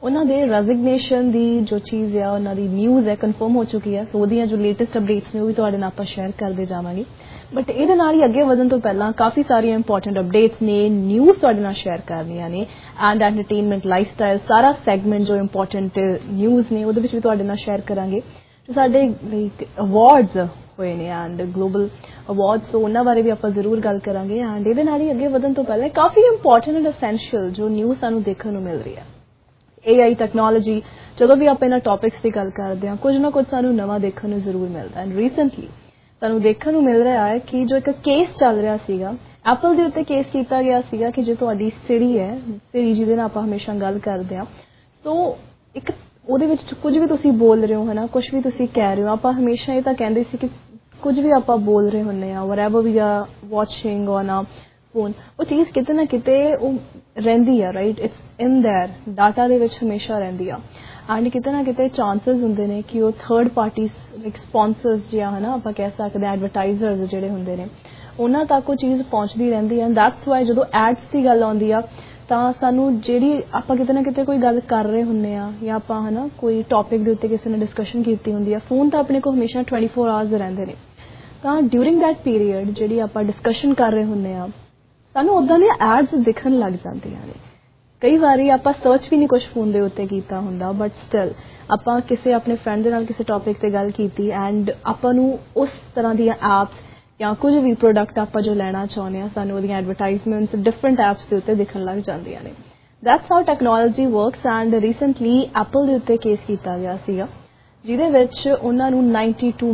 ਉਹਨਾਂ ਦੇ ਰੈਜ਼ਿਗਨੇਸ਼ਨ ਦੀ ਜੋ ਚੀਜ਼ ਆ, ਉਹਨਾਂ ਦੀ ਨਿਊਜ਼ ਹੈ ਕਨਫਰਮ ਹੋ ਚੁੱਕੀ ਹੈ। ਸੋ ਉਹਦੀਆਂ ਜੋ ਲੇਟੈਸਟ ਅਪਡੇਟਸ ਨੇ ਉਹ ਵੀ ਤੁਹਾਡੇ ਨਾਲ ਆਪਾਂ ਸ਼ੇਅਰ ਕਰਦੇ ਜਾਵਾਂਗੇ। ਬਟ ਇਹਦੇ ਨਾਲ ਹੀ ਅੱਗੇ ਵਧਣ ਤੋਂ ਪਹਿਲਾਂ ਕਾਫੀ ਸਾਰੀਆਂ ਇੰਪੋਰਟੈਂਟ ਅਪਡੇਟਸ ਨੇ, ਨਿਊਜ਼ ਤੁਹਾਡੇ ਨਾਲ ਸ਼ੇਅਰ ਕਰਨੀਆਂ ਨੇ, ਐਂਡ ਐਂਟਰਟੇਨਮੈਂਟ, ਲਾਈਫਸਟਾਈਲ, ਸਾਰਾ ਸੈਗਮੈਂਟ ਜੋ ਇੰਪੋਰਟੈਂਟ ਨਿਊਜ਼ ਨੇ ਉਹਦੇ ਵਿੱਚ ਵੀ ਤੁਹਾਡੇ ਨਾਲ ਸ਼ੇਅਰ ਕਰਾਂਗੇ। ਜੋ ਸਾਡੇ ਲਾਈਕ ਅਵਾਰਡਸ ਹੋਏ ਨੇ ਐਂਡ ਗਲੋਬਲ ਅਵਾਰਡ, ਸੋ ਉਹਨਾਂ ਬਾਰੇ ਵੀ ਆਪਾਂ ਜ਼ਰੂਰ ਗੱਲ ਕਰਾਂਗੇ। ਐਂਡ ਇਹਦੇ ਨਾਲ ਹੀ ਅੱਗੇ ਵਧਣ ਤੋਂ ਪਹਿਲਾਂ ਕਾਫੀ ਇੰਪੋਰਟੈਂਟ ਐਂਡ ਐਸੈਂਸ਼ੀਅਲ ਜੋ ਨਿਊਜ਼ ਸਾਨੂੰ ਦੇਖਣ ਨੂੰ ਮਿਲ ਰਹੀ ਹੈ। AI ਟੈਕਨੋਲੋਜੀ, ਜਦੋਂ ਵੀ ਆਪਾਂ ਇਹਨਾਂ ਟੌਪਿਕਸ ਦੀ ਗੱਲ ਕਰਦੇ ਹਾਂ ਕੁਝ ਨਾ ਕੁਝ ਸਾਨੂੰ ਨਵਾਂ ਦੇਖਣ ਨੂੰ ਜ਼ਰੂਰ ਮਿਲਦਾ। ਐਂਡ ਰੀਸੈਂਟਲੀ ਸਾਨੂੰ ਦੇਖਣ ਨੂੰ ਮਿਲ ਰਿਹਾ ਹੈ ਕਿ ਜੋ ਇੱਕ ਕੇਸ ਚੱਲ ਰਿਹਾ ਸੀਗਾ, ਐਪਲ ਦੇ ਉੱਤੇ ਕੇਸ ਕੀਤਾ ਗਿਆ ਸੀਗਾ ਕਿ ਜੇ ਤੁਹਾਡੀ ਸਿਰੀ ਹੈ, ਸਿਰੀ ਜਿਹਦੇ ਨਾਲ ਆਪਾਂ ਹਮੇਸ਼ਾ ਗੱਲ ਕਰਦੇ ਹਾਂ, ਸੋ ਇੱਕ ਉਹਦੇ ਵਿੱਚ ਕੁਝ ਵੀ ਤੁਸੀਂ ਬੋਲ ਰਹੇ ਹੋ ਹੈ ਨਾ, ਕੁਝ ਵੀ ਤੁਸੀਂ ਕਹਿ ਰਹੇ ਹੋ, ਆਪਾਂ ਹਮੇਸ਼ਾ ਇਹ ਤਾਂ ਕਹਿੰਦੇ ਸੀ ਕਿ ਕੁਝ ਵੀ ਆਪਾਂ ਬੋਲ ਰਹੇ ਹੁੰਦੇ ਹਾਂ, whatever we are watching on our phone, ਉਹ ਚੀਜ਼ ਕਿਤੇ ਨਾ ਕਿਤੇ ਉਹ ਰਹਿੰਦੀ ਆ, right, it's in there, data ਦੇ ਵਿੱਚ ਹਮੇਸ਼ਾ ਰਹਿੰਦੀ ਆ। ਐਂਡ ਕਿਤੇ ਨਾ ਕਿਤੇ ਚਾਂਸਸ ਹੁੰਦੇ ਨੇ ਕਿ ਉਹ ਥਰਡ ਪਾਰਟੀਜ਼ ਲਾਈਕ ਸਪਾਂਸਰਸ ਜਾਂ ਹੈ ਨਾ ਆਪਾਂ ਕਹਿ ਸਕਦੇ ਹਾਂ ਐਡਵਰਟਾਈਜ਼ਰਸ ਜਿਹੜੇ ਹੁੰਦੇ ਨੇ ਉਹਨਾਂ ਤੱਕ ਉਹ ਚੀਜ਼ ਪਹੁੰਚਦੀ ਰਹਿੰਦੀ ਹੈ। ਦੈਟਸ ਵਾਈ ਜਦੋਂ ਐਡਸ ਦੀ ਗੱਲ ਆਉਂਦੀ ਆ ਤਾਂ ਸਾਨੂੰ ਜਿਹੜੀ ਆਪਾਂ ਕਿਤੇ ਨਾ ਕਿਤੇ ਕੋਈ ਗੱਲ ਕਰ ਰਹੇ ਹੁੰਦੇ ਆ ਜਾਂ ਆਪਾਂ ਹੈ ਨਾ ਕੋਈ ਟੌਪਿਕ ਦੇ ਉੱਤੇ ਕਿਸੇ ਨੇ ਡਿਸਕਸ਼ਨ ਕੀਤੀ ਹੁੰਦੀ ਆ, ਫੋਨ ਤਾਂ ਆਪਣੇ ਕੋਲ ਹਮੇਸ਼ਾ 24 ਆਵਰਸ ਰਹਿੰਦੇ ਨੇ, ਤਾਂ ਡਿਊਰਿੰਗ ਦੈਟ ਪੀਰੀਅਡ ਜਿਹੜੀ ਆਪਾਂ ਡਿਸਕਸ਼ਨ ਕਰ ਰਹੇ ਹੁੰਦੇ ਆ ਸਾਨੂੰ ਉੱਦਾਂ ਦੀਆਂ ਐਡਸ ਦਿਖਣ ਲੱਗ ਜਾਂਦੀਆਂ ਨੇ। ਕਈ ਵਾਰੀ ਆਪਾਂ ਸਰਚ ਵੀ ਨਹੀਂ ਕੁਝ ਫੋਨ ਦੇ ਉੱਤੇ ਕੀਤਾ ਹੁੰਦਾ, ਬਟ ਸਟਿਲ ਆਪਾਂ ਕਿਸੇ ਆਪਣੇ ਫਰੈਂਡ ਦੇ ਨਾਲ ਕਿਸੇ ਟੌਪਿਕ ਤੇ ਗੱਲ ਕੀਤੀ ਐਂਡ ਆਪਾਂ ਨੂੰ ਉਸ ਤਰ੍ਹਾਂ ਦੀਆਂ ਐਪਸ ਜਾਂ ਕੁਝ ਵੀ ਪ੍ਰੋਡਕਟ ਆਪਾਂ ਜੋ ਲੈਣਾ ਚਾਹੁੰਦੇ ਹਾਂ ਸਾਨੂੰ ਉਹਦੀਆਂ ਐਡਵਰਟਾਈਜ਼ਮੈਂਟਸ ਡਿਫਰੈਂਟ ਐਪਸ ਦੇ ਉੱਤੇ ਦਿਖਣ ਲੱਗ ਜਾਂਦੀਆਂ ਨੇ। That's how technology works. And recently Apple ਦੇ ਉੱਤੇ ਕੇਸ ਕੀਤਾ ਗਿਆ ਸੀਗਾ ਜਿਹਦੇ ਵਿੱਚ ਉਹਨਾਂ ਨੂੰ $92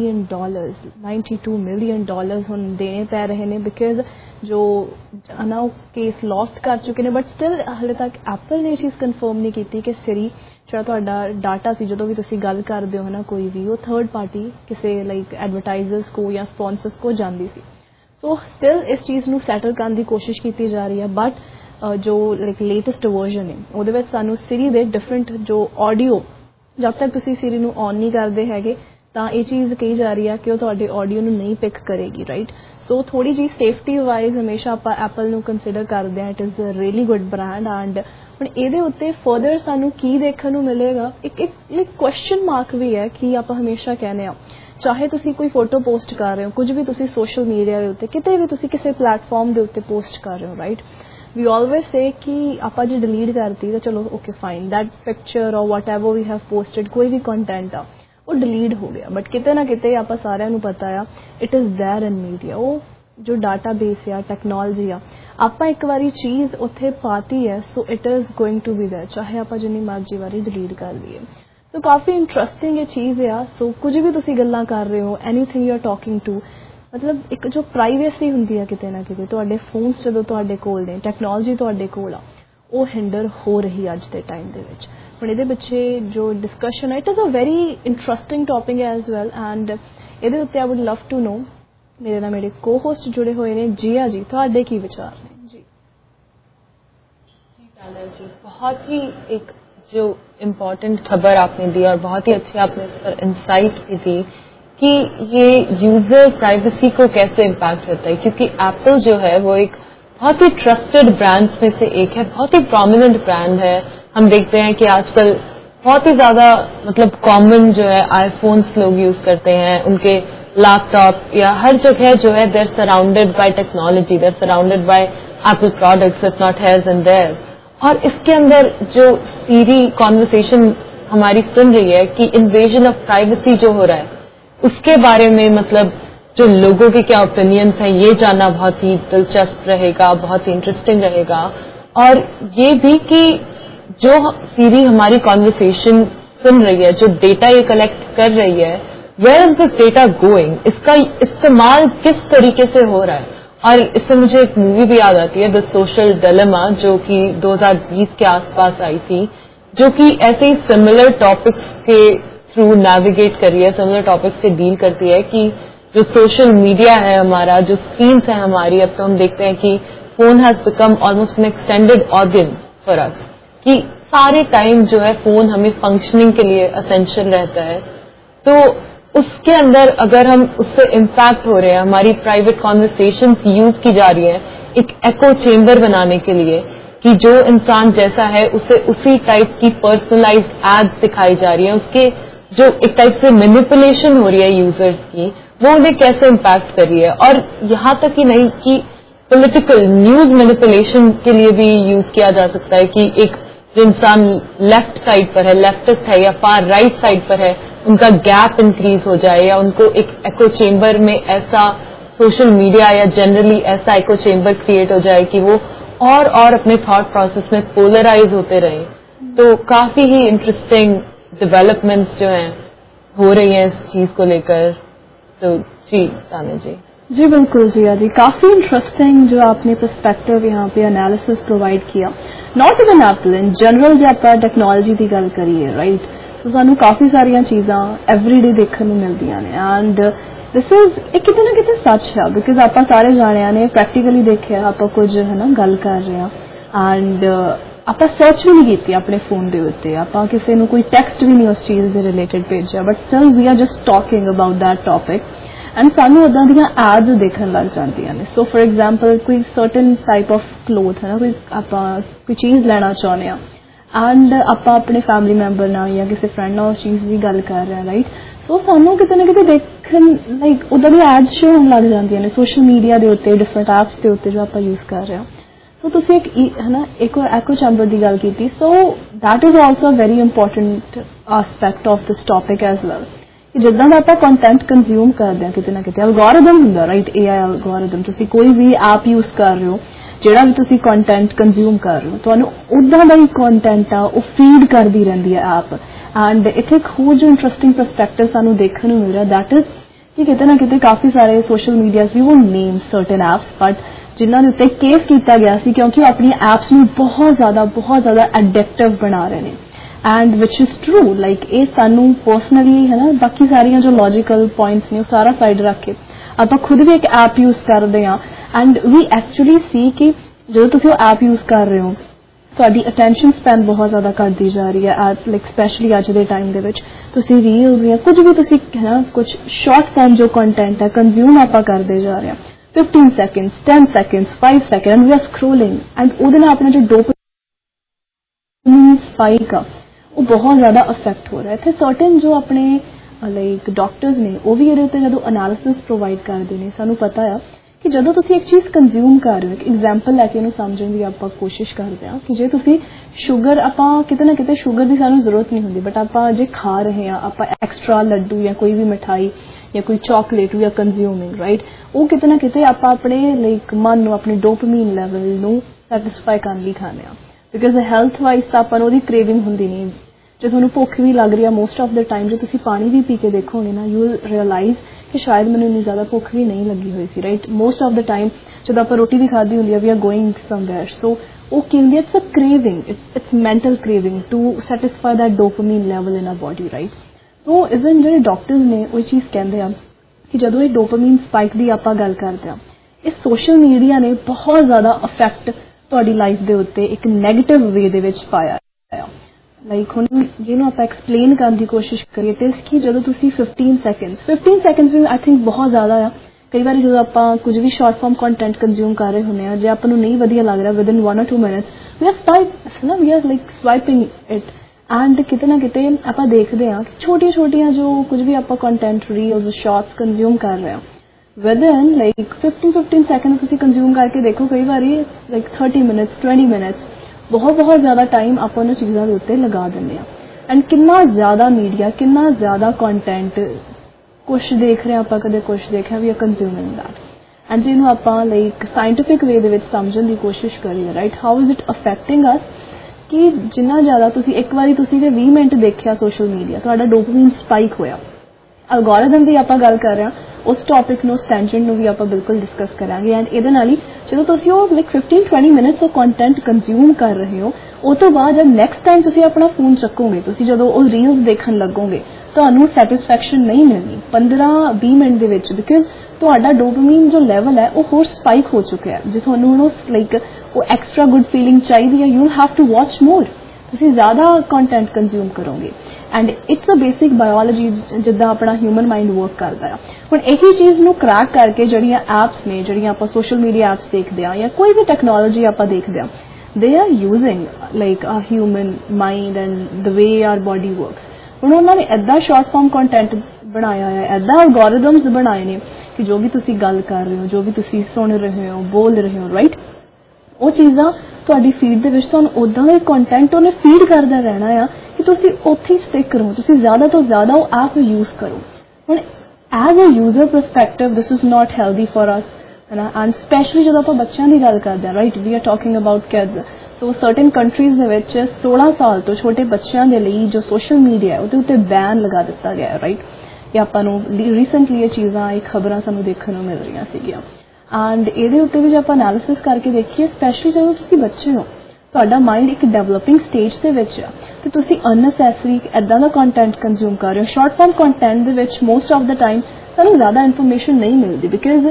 ਮਿਲੀਅਨ ਹੁਣ ਦੇਣੇ ਪੈ ਰਹੇ ਨੇ ਬਿਕਾਜ਼ ਜੋ ਨਾ ਉਹ ਕੇਸ ਲੌਸਟ ਕਰ ਚੁੱਕੇ ਨੇ। ਬਟ ਸਟਿਲ ਹਾਲੇ ਤੱਕ ਐਪਲ ਨੇ ਇਹ ਚੀਜ਼ ਕਨਫਰਮ ਨਹੀਂ ਕੀਤੀ ਕਿ ਸਿਰੀ ਜਿਹੜਾ ਤੁਹਾਡਾ ਡਾਟਾ ਸੀ ਜਦੋਂ ਵੀ ਤੁਸੀਂ ਗੱਲ ਕਰਦੇ ਹੋ ਨਾ ਕੋਈ ਵੀ, ਉਹ ਥਰਡ ਪਾਰਟੀ ਕਿਸੇ ਲਾਈਕ ਐਡਵਰਟਾਈਜ਼ਰਸ ਕੋ ਜਾਂ ਸਪਾਂਸਰਸ ਕੋ ਜਾਂਦੀ ਸੀ। ਸੋ ਸਟਿਲ ਇਸ ਚੀਜ਼ ਨੂੰ ਸੈਟਲ ਕਰਨ ਦੀ ਕੋਸ਼ਿਸ਼ ਕੀਤੀ ਜਾ ਰਹੀ ਹੈ। ਬਟ ਜੋ ਲਾਈਕ ਲੇਟੈਸਟ ਵਰਜ਼ਨ ਹੈ ਉਹਦੇ ਵਿੱਚ ਸਾਨੂੰ ਸਿਰੀ ਦੇ ਡਿਫਰੈਂਟ ਜੋ ਆਡੀਓ, ਜਦ ਤੱਕ ਤੁਸੀਂ ਸਿਰੀ ਨੂੰ ਔਨ ਨਹੀਂ ਕਰਦੇ ਹੈਗੇ ਤਾਂ ਇਹ ਚੀਜ਼ ਕਹੀ ਜਾ ਰਹੀ ਹੈ ਕਿ ਉਹ ਤੁਹਾਡੇ ਆਡੀਓ ਨੂੰ ਨਹੀਂ ਪਿਕ ਕਰੇਗੀ, ਰਾਈਟ। ਸੋ ਥੋੜੀ ਜਿਹੀ ਸੇਫਟੀ ਵਾਈਜ਼ ਹਮੇਸ਼ਾ ਆਪਾਂ ਐਪਲ ਨੂੰ ਕੰਸੀਡਰ ਕਰਦੇ ਹਾਂ, it is a really good brand. And ਹੁਣ ਇਹਦੇ ਉੱਤੇ ਫਰਦਰ ਸਾਨੂੰ ਕੀ ਦੇਖਣ ਨੂੰ ਮਿਲੇਗਾ, ਇੱਕ ਕੁਐਸਚਨ ਮਾਰਕ ਵੀ ਹੈ ਕਿ ਆਪਾਂ ਹਮੇਸ਼ਾ ਕਹਿੰਦੇ ਹਾਂ ਚਾਹੇ ਤੁਸੀਂ ਕੋਈ ਫੋਟੋ ਪੋਸਟ ਕਰ ਰਹੇ ਹੋ, ਕੁਝ ਵੀ ਤੁਸੀਂ ਸੋਸ਼ਲ ਮੀਡੀਆ ਦੇ ਉੱਤੇ ਕਿਤੇ ਵੀ ਤੁਸੀਂ ਕਿਸੇ ਪਲੇਟਫਾਰਮ ਦੇ ਉੱਤੇ ਪੋਸਟ ਕਰ ਰਹੇ ਹੋ, ਰਾਈਟ, we always say ਕਿ ਆਪਾਂ ਜੇ ਡਿਲੀਟ ਕਰਤੀ ਤਾਂ ਚਲੋ okay fine, that picture or whatever we have posted ਕੋਈ ਵੀ ਕੰਟੈਂਟ ਆ ਉਹ ਡਿਲੀਟ ਹੋ ਗਿਆ। ਬਟ ਕਿਤੇ ਨਾ ਕਿਤੇ ਆਪਾਂ ਸਾਰਿਆਂ ਨੂੰ ਪਤਾ ਆ it is there in media, ਉਹ ਜੋ ਡਾਟਾ ਬੇਸ ਆ ਟੈਕਨੋਲੋਜੀ ਆ, ਆਪਾਂ ਇੱਕ ਵਾਰੀ ਚੀਜ਼ ਉੱਥੇ ਪਾਤੀ ਹੈ so it is going to be there, ਚਾਹੇ ਆਪਾਂ ਜਿੰਨੀ ਮਰਜ਼ੀ ਵਾਰੀ ਡਿਲੀਟ ਕਰ ਲਈਏ। ਸੋ ਕਾਫੀ ਇੰਟਰਸਟਿੰਗ ਇਹ ਚੀਜ਼ ਆ। ਸੋ ਕੁਝ ਵੀ ਤੁਸੀਂ ਗੱਲਾਂ ਕਰ ਰਹੇ ਹੋ, anything you are talking to, ਮਤਲਬ ਇੱਕ ਜੋ ਪ੍ਰਾਈਵੇਸੀ ਹੁੰਦੀ ਹੈ ਕਿਤੇ ਨਾ ਕਿਤੇ ਤੁਹਾਡੇ ਫੋਨਸ ਜਦੋਂ ਤੁਹਾਡੇ ਕੋਲ ਨੇ, ਟੈਕਨੋਲੋਜੀ ਤੁਹਾਡੇ ਕੋਲ ਆ, ਉਹ ਹਿੰਡਰ ਹੋ ਰਹੀ ਅੱਜ ਦੇ ਟਾਈਮ ਦੇ ਵਿੱਚ। ਹੁਣ ਇਹਦੇ ਪਿੱਛੇ ਜੋ ਡਿਸਕਸ਼ਨ ਹੈ it is a very interesting topic as well. And ਇਹਦੇ ਉੱਤੇ ਆਈ ਵੁੱਡ ਲਵ ਟੂ ਨੋ, ਮੇਰੇ ਨਾਲ ਮੇਰੇ ਕੋ ਹੋਸਟ ਜੁੜੇ ਹੋਏ ਨੇ ਜੀਆ ਜੀ, ਤੁਹਾਡੇ ਕੀ ਵਿਚਾਰ ਨੇ ਜੀ? जी बहुत ही एक जो इम्पोर्टेंट खबर आपने दी और बहुत ही अच्छी आपने इस पर इंसाइट भी दी कि ये यूजर प्राइवेसी को कैसे इम्पैक्ट करता है, क्योंकि एप्पल जो है वो एक बहुत ही ट्रस्टेड ब्रांड्स में से एक है, बहुत ही प्रोमिनेंट ब्रांड है। हम देखते हैं कि आजकल बहुत ही ज्यादा मतलब कॉमन जो है आईफोन्स लोग यूज करते हैं, उनके लैपटॉप या हर जगह जो है they're surrounded by technology, they're surrounded by Apple products, if not here's and there. और इसके अंदर जो सीरी कॉन्वर्सेशन हमारी सुन रही है कि इन्वेजन ऑफ प्राइवेसी जो हो रहा है उसके बारे में मतलब जो लोगों के क्या ओपिनियंस हैं ये जानना बहुत ही दिलचस्प रहेगा, बहुत ही इंटरेस्टिंग रहेगा। और ये भी कि जो सीरी हमारी कॉन्वर्सेशन सुन रही है, जो डेटा ये कलेक्ट कर रही है, where is this data going, इसका इस्तेमाल किस तरीके से हो रहा है। और इससे मुझे एक मूवी भी याद आती है द सोशल डिलेमा, जो कि 2020 के आसपास आई थी, जो कि ऐसे ही सिमिलर टॉपिक्स के थ्रू नेविगेट कर रही है, सिमिलर टॉपिक्स से डील करती है कि जो सोशल मीडिया है हमारा, जो स्क्रीन्स है हमारी, अब तो हम देखते हैं कि phone has become almost an extended organ for us, कि सारे टाइम जो है फोन हमें फंक्शनिंग के लिए असेंशियल रहता है। तो उसके अंदर अगर हम उससे इम्पैक्ट हो रहे हैं, हमारी प्राइवेट कॉन्वर्सेशंस यूज की जा रही है एक एको चेम्बर बनाने के लिए कि जो इंसान जैसा है उसे उसी टाइप की पर्सनलाइज्ड एड्स दिखाई जा रही है, उसके जो एक टाइप से मैनिपुलेशन हो रही है यूजर्स की, वो उन्हें कैसे इम्पैक्ट कर रही है। और यहाँ तक ही नहीं कि पॉलिटिकल न्यूज मैनिपुलेशन के लिए भी यूज किया जा सकता है कि एक जो इंसान लेफ्ट साइड पर है, लेफ्टिस्ट है या फार राइट साइड पर है, उनका गैप इंक्रीज हो जाए या उनको एक एको चेम्बर में ऐसा सोशल मीडिया या जनरली ऐसा एको चेम्बर क्रिएट हो जाए कि वो और अपने थॉट प्रोसेस में पोलराइज होते रहे। तो काफी ही इंटरेस्टिंग डेवलपमेंट्स जो हैं हो रही हैं इस चीज को लेकर। तो जी तान्या जी बिल्कुल जी काफी इंटरेस्टिंग जो आपने पर्सपैक्टिव यहाँ पे एनालिसिस प्रोवाइड किया। Not even Apple in general जो आप टैक्नोलॉजी की गल करिए राइट, तो सानू काफी सारिया चीज़ां एवरीडे देखने को मिलदियां ने एंड दिस इज एक किते ना किते सच है बिकॉज आप सारे जाणिया ने प्रैक्टिकली देखे आप कुछ है ना गल कर रहे हैं एंड आप सर्च भी नहीं की अपने फोन के उत्ते, आप किसी को कोई टैक्सट भी नहीं उस चीज़ के रिलेटेड भेजा, but still we are just talking about that topic and सानू उदा दियां एड्स देखने लग जांदियां ने। सो फॉर एग्जाम्पल कोई सर्टन टाइप ऑफ क्लोथ है ना, कोई आप कोई चीज़ लेना चाहते हैं एंड आप अपने फैमिली मैंबर ना या किसी फ्रेंड ना उस चीज़ की गल कर रहे हैं राइट, सो सानू किते ना किते देखन लाइक उदा दी एड्स शो होने लग जांदियां ने सोशल मीडिया के उत्ते, डिफरेंट ऐप्स के उत्ते जो आप यूज कर रहे हैं। सो तुसी एक है ना एक एको चैम्बर की गल की, so that is also very important aspect of this topic as well कि जिद्दां दा आप कंटेंट कंज्यूम करते हैं किते ना किते एल्गोरिदम हुंदा राइट, AI एल्गोरिदम। तुसी कोई भी ऐप यूज कर रहे हो, ਜਿਹੜਾ भी तुसी कंटेंट कंज्यूम कर रहे हो ਤੁਹਾਨੂੰ उदा ਦਾ ही कंटेंट आ वो फीड करती रहती है ऐप। एंड इत्थे एक होर जो इंटरेस्टिंग परसपैक्टिव सानू देखने को मिल रहा दैट इज कि किते ना किते काफ़ी सारे सोशल मीडियाज भी वो नेम सर्टन ऐप्स बट जिन्हों के उत्ते केस किया गया सी क्योंकि वो अपनी ऐप्स में बहुत ज़्यादा एडिक्टिव बना रहे हैं and which is true like ये सानू पर्सनली है ना बाकी सारिया जो लॉजिकल पॉइंट्स ने सारा साइड रख के आप खुद भी एक ऐप यूज करते हैं एंड वी एक्चुअली सी कि जो तुम ऐप यूज कर रहे हो ਤੁਹਾਡੀ अटेंशन स्पैन बहुत ज़्यादा घटती जा रही है लाइक स्पैशली अज के टाइम के तुसी रील्स या कुछ भी तुसी है ना कुछ शॉर्ट फॉर्म जो कंटेंट है कंज्यूम आप करते जा रहे हैं 15 seconds 10 seconds 5 second we are scrolling and वो अपना जो डोपामाइन स्पाइक आ वो बहुत ज़्यादा अफेक्ट हो रहा है। इतने सर्टन जो अपने लाइक डॉक्टर्स ने वो भी ये जो एनालिसिस प्रोवाइड करते हैं सानू पता है कि जदों तुसी एक चीज़ कंज्यूम कर रहे हो, एक एग्जाम्पल लैके इन्हूं समझण दी आपां कोशिश करते हैं कि जे तुसी शुगर आपां किते ना किते शुगर की सानू जरूरत नहीं होंदी बट आपां जे खा रहे हैं आपां एक्सट्रा लड्डू या कोई भी मिठाई या कोई चॉकलेट या कंज्यूमिंग राइट, वो किते ना किते आपां अपने लाइक मन नूं अपने डोपामाइन लैवल नूं सैटिस्फाई करने लई खाने बिकॉज हैल्थ वाइज तां आपां नूं ओहदी क्रेविंग हुंदी नहीं। जो तुहानूं भुख भी लग रही है मोस्ट ऑफ द टाइम जो तुसी पानी भी पी के देखोगे ना यू विल रियलाइज कि शायद मैंने इन्नी ज़्यादा भुख भी नहीं लगी हुई सी right. Most of the time जब आप रोटी भी खाधी होंगी we are going somewhere so वो की होंगी it's a craving it's mental craving to satisfy that dopamine level in a body right. So even जो डॉक्टर्स ने वो चीज़ कहते हैं कि जदों ये डोपामाइन स्पाइक की आप गल करते हैं इस सोशल मीडिया ने बहुत ज़्यादा अफेक्ट तुहाडी लाइफ के उत्ते एक नैगेटिव वे दे विच पाया लाइक हुण जिन्होंने आप एक्सप्लेन करने की कोशिश करिए तो इसकी जो तुसी 15 सेकेंड्स भी आई थिंक बहुत ज़्यादा है। कई बार जो आप कुछ भी शॉर्ट फॉर्म कंटेंट कंज्यूम कर रहे होंगे जो आपको नहीं वधिया लग रहा within 1 or 2 minutes we are like swiping it and किते ना किते आप देखते हैं कि छोटिया जो कुछ भी आप कंटेंट रील्स शॉर्ट्स कंज्यूम कर रहे हैं विद इन लाइक 15 सेकेंड तुसी कंज्यूम करके देखो कई बार लाइक 30 minutes 20 minutes बहुत ज़्यादा टाइम आप उन चीज़ों के उत्ते लगा देंगे एंड कितना ज़्यादा मीडिया कितना ज़्यादा कंटेंट कुछ देख रहे हैं आप कदे कुछ देखा we are consuming that and जिन्होंने आप लाइक साइंटिफिक वे दे समझने की कोशिश करिए right how is it affecting us कि जिन्ना ज़्यादा तुसी एक बारी तुसी जे 20 मिनट देखा सोशल मीडिया तुहाडा डोपामाइन स्पाइक होया एल्गोरिदम की आप गल कर रहे हैं उस टॉपिक उस टेंशन भी आप बिल्कुल डिस्कस करांगे एंड ये जो तुसी लाइक 15-20 मिनट्स वो कंटेंट कंज्यूम कर रहे हो उस तो बाद जब नैक्सट टाइम तुसी अपना फोन चकोगे तुसी जो वो रील्स देखने लगोगे तो सैटिस्फैक्शन नहीं मिलनी 15-20 मिनट के विच बिकॉज तुहाडा डोपामाइन जो लैवल है वो होर स्पाइक हो चुका है जो तुहानूं लाइक वो एक्सट्रा गुड फीलिंग चाहिए है you will have to watch more तुसी ज़्यादा कंटेंट कंज्यूम करोगे and it's a basic biology जिद्दां अपना ह्यूमन माइंड वर्क करता है। हुण यही चीज़ नूं क्रैक करके जिहड़ियां ऐप्स ने जिहड़ियां आपां सोशल मीडिया ऐप्स देखते हैं या कोई भी टैक्नोलॉजी आपां देखते हैं they are using like a human mind and the way our body works. ਹੁਣ ਉਹਨਾਂ ਨੇ ਇੱਦਾਂ ਸ਼ਾਰਟ ਫਾਰਮ ਕੰਟੈਂਟ ਬਣਾਇਆ ਹੈ, ਇੱਦਾਂ ਐਲਗੋਰਿਦਮਸ ਬਣਾਏ ਨੇ ਕਿ ਜੋ ਵੀ ਤੁਸੀਂ ਗੱਲ ਕਰ ਰਹੇ ਹੋ, ਜੋ ਵੀ ਤੁਸੀਂ ਸੁਣ ਰਹੇ ਹੋ, ਬੋਲ ਰਹੇ ਹੋ, ਰਾਈਟ, ਉਹ ਚੀਜ਼ਾਂ ਤੁਹਾਡੀ ਫੀਡ ਦੇ ਵਿੱਚ ਤੁਹਾਨੂੰ ਉੱਦਾਂ ਦਾ ਕੰਟੈਂਟ ਉਹਨੇ ਫੀਡ ਕਰਦਾ ਰਹਿਣਾ ਆ ਕਿ ਤੁਸੀਂ ਉੱਥੇ ਸਟਿਕ ਰਹੋ, ਤੁਸੀਂ ਜ਼ਿਆਦਾ ਤੋਂ ਜ਼ਿਆਦਾ ਉਹ ਐਪ ਨੂੰ ਯੂਜ਼ ਕਰੋ. ਹੁਣ as a user perspective this is not healthy for us, ਹੈ ਨਾ. ਐਂਡ ਸਪੈਸ਼ਲੀ ਜਦੋਂ ਆਪਾਂ ਬੱਚਿਆਂ ਦੀ ਗੱਲ ਕਰਦੇ ਹਾਂ, right, we are talking about kids. So certain countries ਦੇ ਵਿੱਚ 16 ਸਾਲ ਤੋਂ ਛੋਟੇ ਬੱਚਿਆਂ ਦੇ ਲਈ ਜੋ ਸੋਸ਼ਲ ਮੀਡੀਆ ਹੈ ਉਹਦੇ ਉੱਤੇ ਬੈਨ ਲਗਾ ਦਿੱਤਾ ਗਿਆ ਹੈ, ਰਾਈਟ. ਇਹ ਆਪਾਂ ਨੂੰ ਰੀਸੈਂਟਲੀ ਇਹ ਚੀਜ਼ਾਂ, ਇਹ ਖਬਰਾਂ ਸਾਨੂੰ ਦੇਖਣ ਨੂੰ ਮਿਲ ਰਹੀਆਂ ਸੀਗੀਆਂ. ਐਂਡ ਇਹਦੇ ਉੱਤੇ ਵੀ ਜੇ ਆਪਾਂ ਐਨਾਲਿਸਿਸ ਕਰਕੇ ਦੇਖੀਏ, ਸਪੈਸ਼ਲੀ ਜਦੋਂ ਤੁਸੀਂ ਬੱਚੇ ਹੋ, ਤੁਹਾਡਾ ਮਾਈਂਡ ਇੱਕ ਡਿਵੈਲਪਿੰਗ ਸਟੇਜ ਦੇ ਵਿੱਚ ਆ ਤੇ ਤੁਸੀਂ ਅਨਨੈਸੈਸਰੀ ਇੱਦਾਂ ਦਾ ਕੰਟੈਂਟ ਕੰਜ਼ਿਊਮ ਕਰ ਰਹੇ ਹੋ. ਸ਼ਾਰਟ ਫਾਰਮ ਕੰਟੈਂਟ ਦੇ ਵਿੱਚ ਮੋਸਟ ਆਫ ਦਾ ਟਾਈਮ ਸਾਨੂੰ ਜ਼ਿਆਦਾ ਇਨਫੋਰਮੇਸ਼ਨ ਨਹੀਂ ਮਿਲਦੀ, because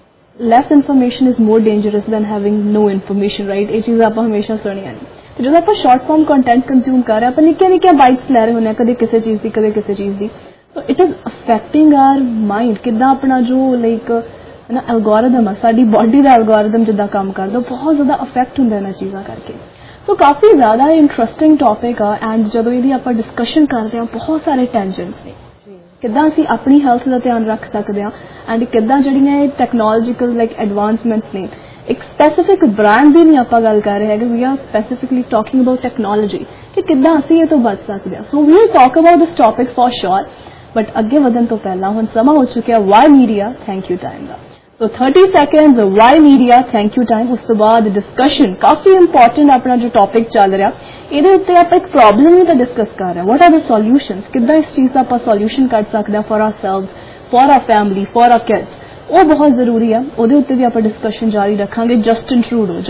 less information is more dangerous than having no information, right. ਇਹ ਚੀਜ਼ ਆਪਾਂ ਹਮੇਸ਼ਾ ਸੁਣੀਆਂ ਨੇ. ਤੇ ਜਦੋਂ ਆਪਾਂ ਸ਼ਾਰਟ ਫਾਰਮ ਕੰਟੈਂਟ ਕੰਜ਼ਿਊਮ ਕਰ ਰਹੇ ਆਪਾਂ ਨਿੱਕੀਆਂ ਬਾਈਟਸ ਲੈ ਰਹੇ ਹੁੰਦੇ ਹਾਂ, ਕਦੇ ਕਿਸੇ ਚੀਜ਼ ਦੀ, ਕਦੇ ਕਿਸੇ ਚੀਜ਼ ਦੀ. So it is affecting our mind. ਕਿੱਦਾਂ ਆਪਣਾ ਜੋ ਲਾਈਕ ਨਾ ਐਲਗੋਰਿਦਮ ਆ, ਸਾਡੀ ਬਾਡੀ ਦਾ ਐਲਗੋਰਿਦਮ ਜਿੱਦਾਂ ਕੰਮ ਕਰਦਾ, ਬਹੁਤ ਜ਼ਿਆਦਾ ਅਫੈਕਟ ਹੁੰਦਾ ਇਹਨਾਂ ਚੀਜ਼ਾਂ ਕਰਕੇ. ਸੋ ਕਾਫੀ ਜ਼ਿਆਦਾ ਇੰਟਰਸਟਿੰਗ ਟੌਪਿਕ ਆ. ਐਂਡ ਜਦੋਂ ਇਹਦੀ ਆਪਾਂ ਡਿਸਕਸ਼ਨ ਕਰਦੇ ਹਾਂ, ਬਹੁਤ ਸਾਰੇ ਟੈਂਜੈਂਟਸ ਨੇ. ਕਿੱਦਾਂ ਅਸੀਂ ਆਪਣੀ ਹੈਲਥ ਦਾ ਧਿਆਨ ਰੱਖ ਸਕਦੇ ਹਾਂ ਐਂਡ ਕਿੱਦਾਂ ਜਿਹੜੀਆਂ ਇਹ ਟੈਕਨੋਲੋਜੀਕਲ ਲਾਈਕ ਐਡਵਾਂਸਮੈਂਟਸ ਨੇ, ਇੱਕ ਸਪੈਸੀਫਿਕ ਬ੍ਰਾਂਡ ਦੀ ਨਹੀਂ ਆਪਾਂ ਗੱਲ ਕਰ ਰਹੇ ਹੈਗੇ, we are specifically talking about technology, ਕਿ ਕਿੱਦਾਂ ਅਸੀਂ ਇਹ ਤੋਂ ਬਚ ਸਕਦੇ ਹਾਂ. So we will talk about this topic for sure. But ਅੱਗੇ ਵਧਣ ਤੋਂ ਪਹਿਲਾਂ ਹੁਣ ਸਮਾਂ ਹੋ ਚੁੱਕਿਆ Y media thank you time ਦਾ. So 30 seconds Y media thank you time. ਉਸ ਤੋਂ ਬਾਅਦ ਡਿਸਕਸ਼ਨ, ਕਾਫੀ ਇੰਪੋਰਟੈਂਟ ਆਪਣਾ ਜੋ ਟੌਪਿਕ ਚੱਲ ਰਿਹਾ ਇਹਦੇ ਉੱਤੇ ਆਪਾਂ ਇੱਕ ਪ੍ਰੋਬਲਮ ਨੂੰ ਤਾਂ ਡਿਸਕਸ ਕਰ ਰਹੇ ਹਾਂ. ਵਾਟ ਆਰ ਦ ਸੋਲਿਊਸ਼ਨਸ, ਕਿੱਦਾਂ ਇਸ ਚੀਜ਼ ਦਾ ਆਪਾਂ ਸੋਲਿਊਸ਼ਨ ਕੱਢ ਸਕਦੇ ਹਾਂ for ourselves, for our family, for our kids. ਉਹ ਬਹੁਤ ਜ਼ਰੂਰੀ ਆ. ਉਹਦੇ ਉੱਤੇ ਵੀ ਆਪਾਂ ਡਿਸਕਸ਼ਨ ਜਾਰੀ ਰੱਖਾਂਗੇ. ਜਸਟਿਨ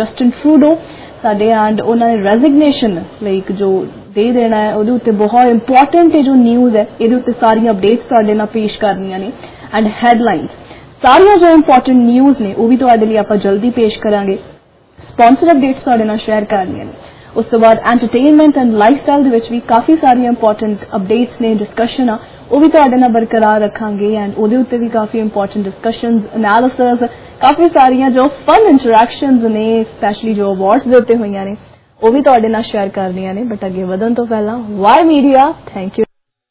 ਟਰੂਡੋ ਸਾਡੇ ਐਂਡ ਉਹਨਾਂ ਨੇ ਰੈਜ਼ਿਗਨੇਸ਼ਨ ਲਾਈਕ ਜੋ ਦੇ ਦੇਣਾ ਹੈ, ਉਹਦੇ ਉੱਤੇ ਬਹੁਤ ਇੰਪੋਰਟੈਂਟ ਇਹ ਜੋ ਨਿਊਜ਼ ਹੈ ਇਹਦੇ ਉੱਤੇ ਸਾਰੀਆਂ ਅਪਡੇਟਸ ਤੁਹਾਡੇ ਨਾਲ ਪੇਸ਼ ਕਰਨੀਆਂ ਨੇ. ਐਂਡ ਹੈਡਲਾਈਨਸ, ਸਾਰੀਆਂ ਜੋ ਇੰਪੋਰਟੈਂਟ ਨਿਊਜ਼ ਨੇ ਉਹ ਵੀ ਤੁਹਾਡੇ ਲਈ ਆਪਾਂ ਜਲਦੀ ਪੇਸ਼ ਕਰਾਂਗੇ. ਸਪਾਂਸਰ ਅਪਡੇਟਸ ਤੁਹਾਡੇ ਨਾਲ ਸ਼ੇਅਰ ਕਰਨੀਆਂ ਨੇ. ਉਸ ਤੋਂ ਬਾਅਦ ਐਂਟਰਟੇਨਮੈਂਟ ਐਂਡ ਲਾਈਫਸਟਾਈਲ ਦੇ ਵਿੱਚ ਵੀ ਕਾਫੀ ਸਾਰੀਆਂ ਇੰਪੋਰਟੈਂਟ ਅਪਡੇਟਸ ਨੇ, ਡਿਸਕਸ਼ਨ ਆ, ਉਹ ਵੀ ਤੁਹਾਡੇ ਨਾਲ ਬਰਕਰਾਰ ਰੱਖਾਂਗੇ. ਐਂਡ ਉਹਦੇ ਉੱਤੇ ਵੀ ਕਾਫੀ ਇੰਪੋਰਟੈਂਟ ਡਿਸਕਸ਼ਨਸ, ਐਨਾਲਿਸਿਸ, ਕਾਫੀ ਸਾਰੀਆਂ ਜੋ ਫਨ ਇੰਟਰੈਕਸ਼ਨਸ ਨੇ, ਸਪੈਸ਼ਲੀ ਜੋ ਅਵਾਰਡਸ ਦੇ ਉੱਤੇ ਹੋਈਆਂ ਨੇ ਉਹ ਵੀ ਤੁਹਾਡੇ ਨਾਲ ਸ਼ੇਅਰ ਕਰਨੀਆਂ ਨੇ. ਬਟ ਅੱਗੇ ਵਧਣ ਤੋਂ ਪਹਿਲਾਂ Y media thank you.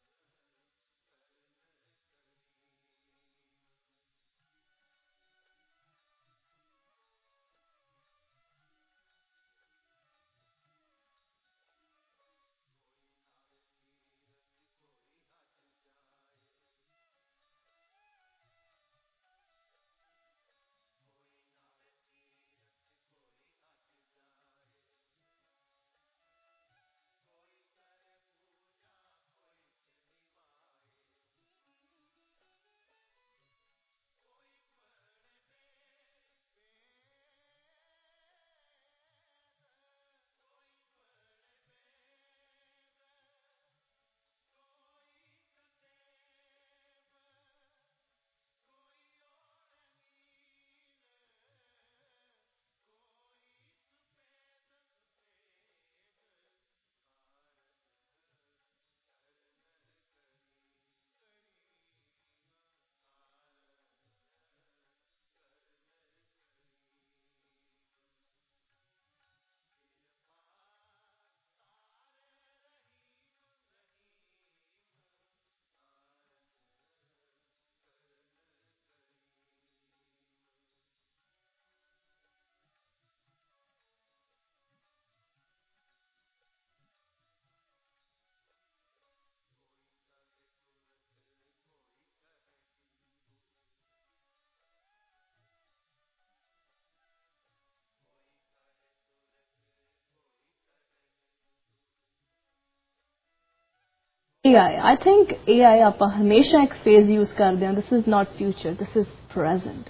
AI, I think AI ਆਪਾਂ ਹਮੇਸ਼ਾ ਇੱਕ ਫੇਜ਼ ਯੂਜ਼ ਕਰਦੇ ਹਾਂ. This is not future, this is present.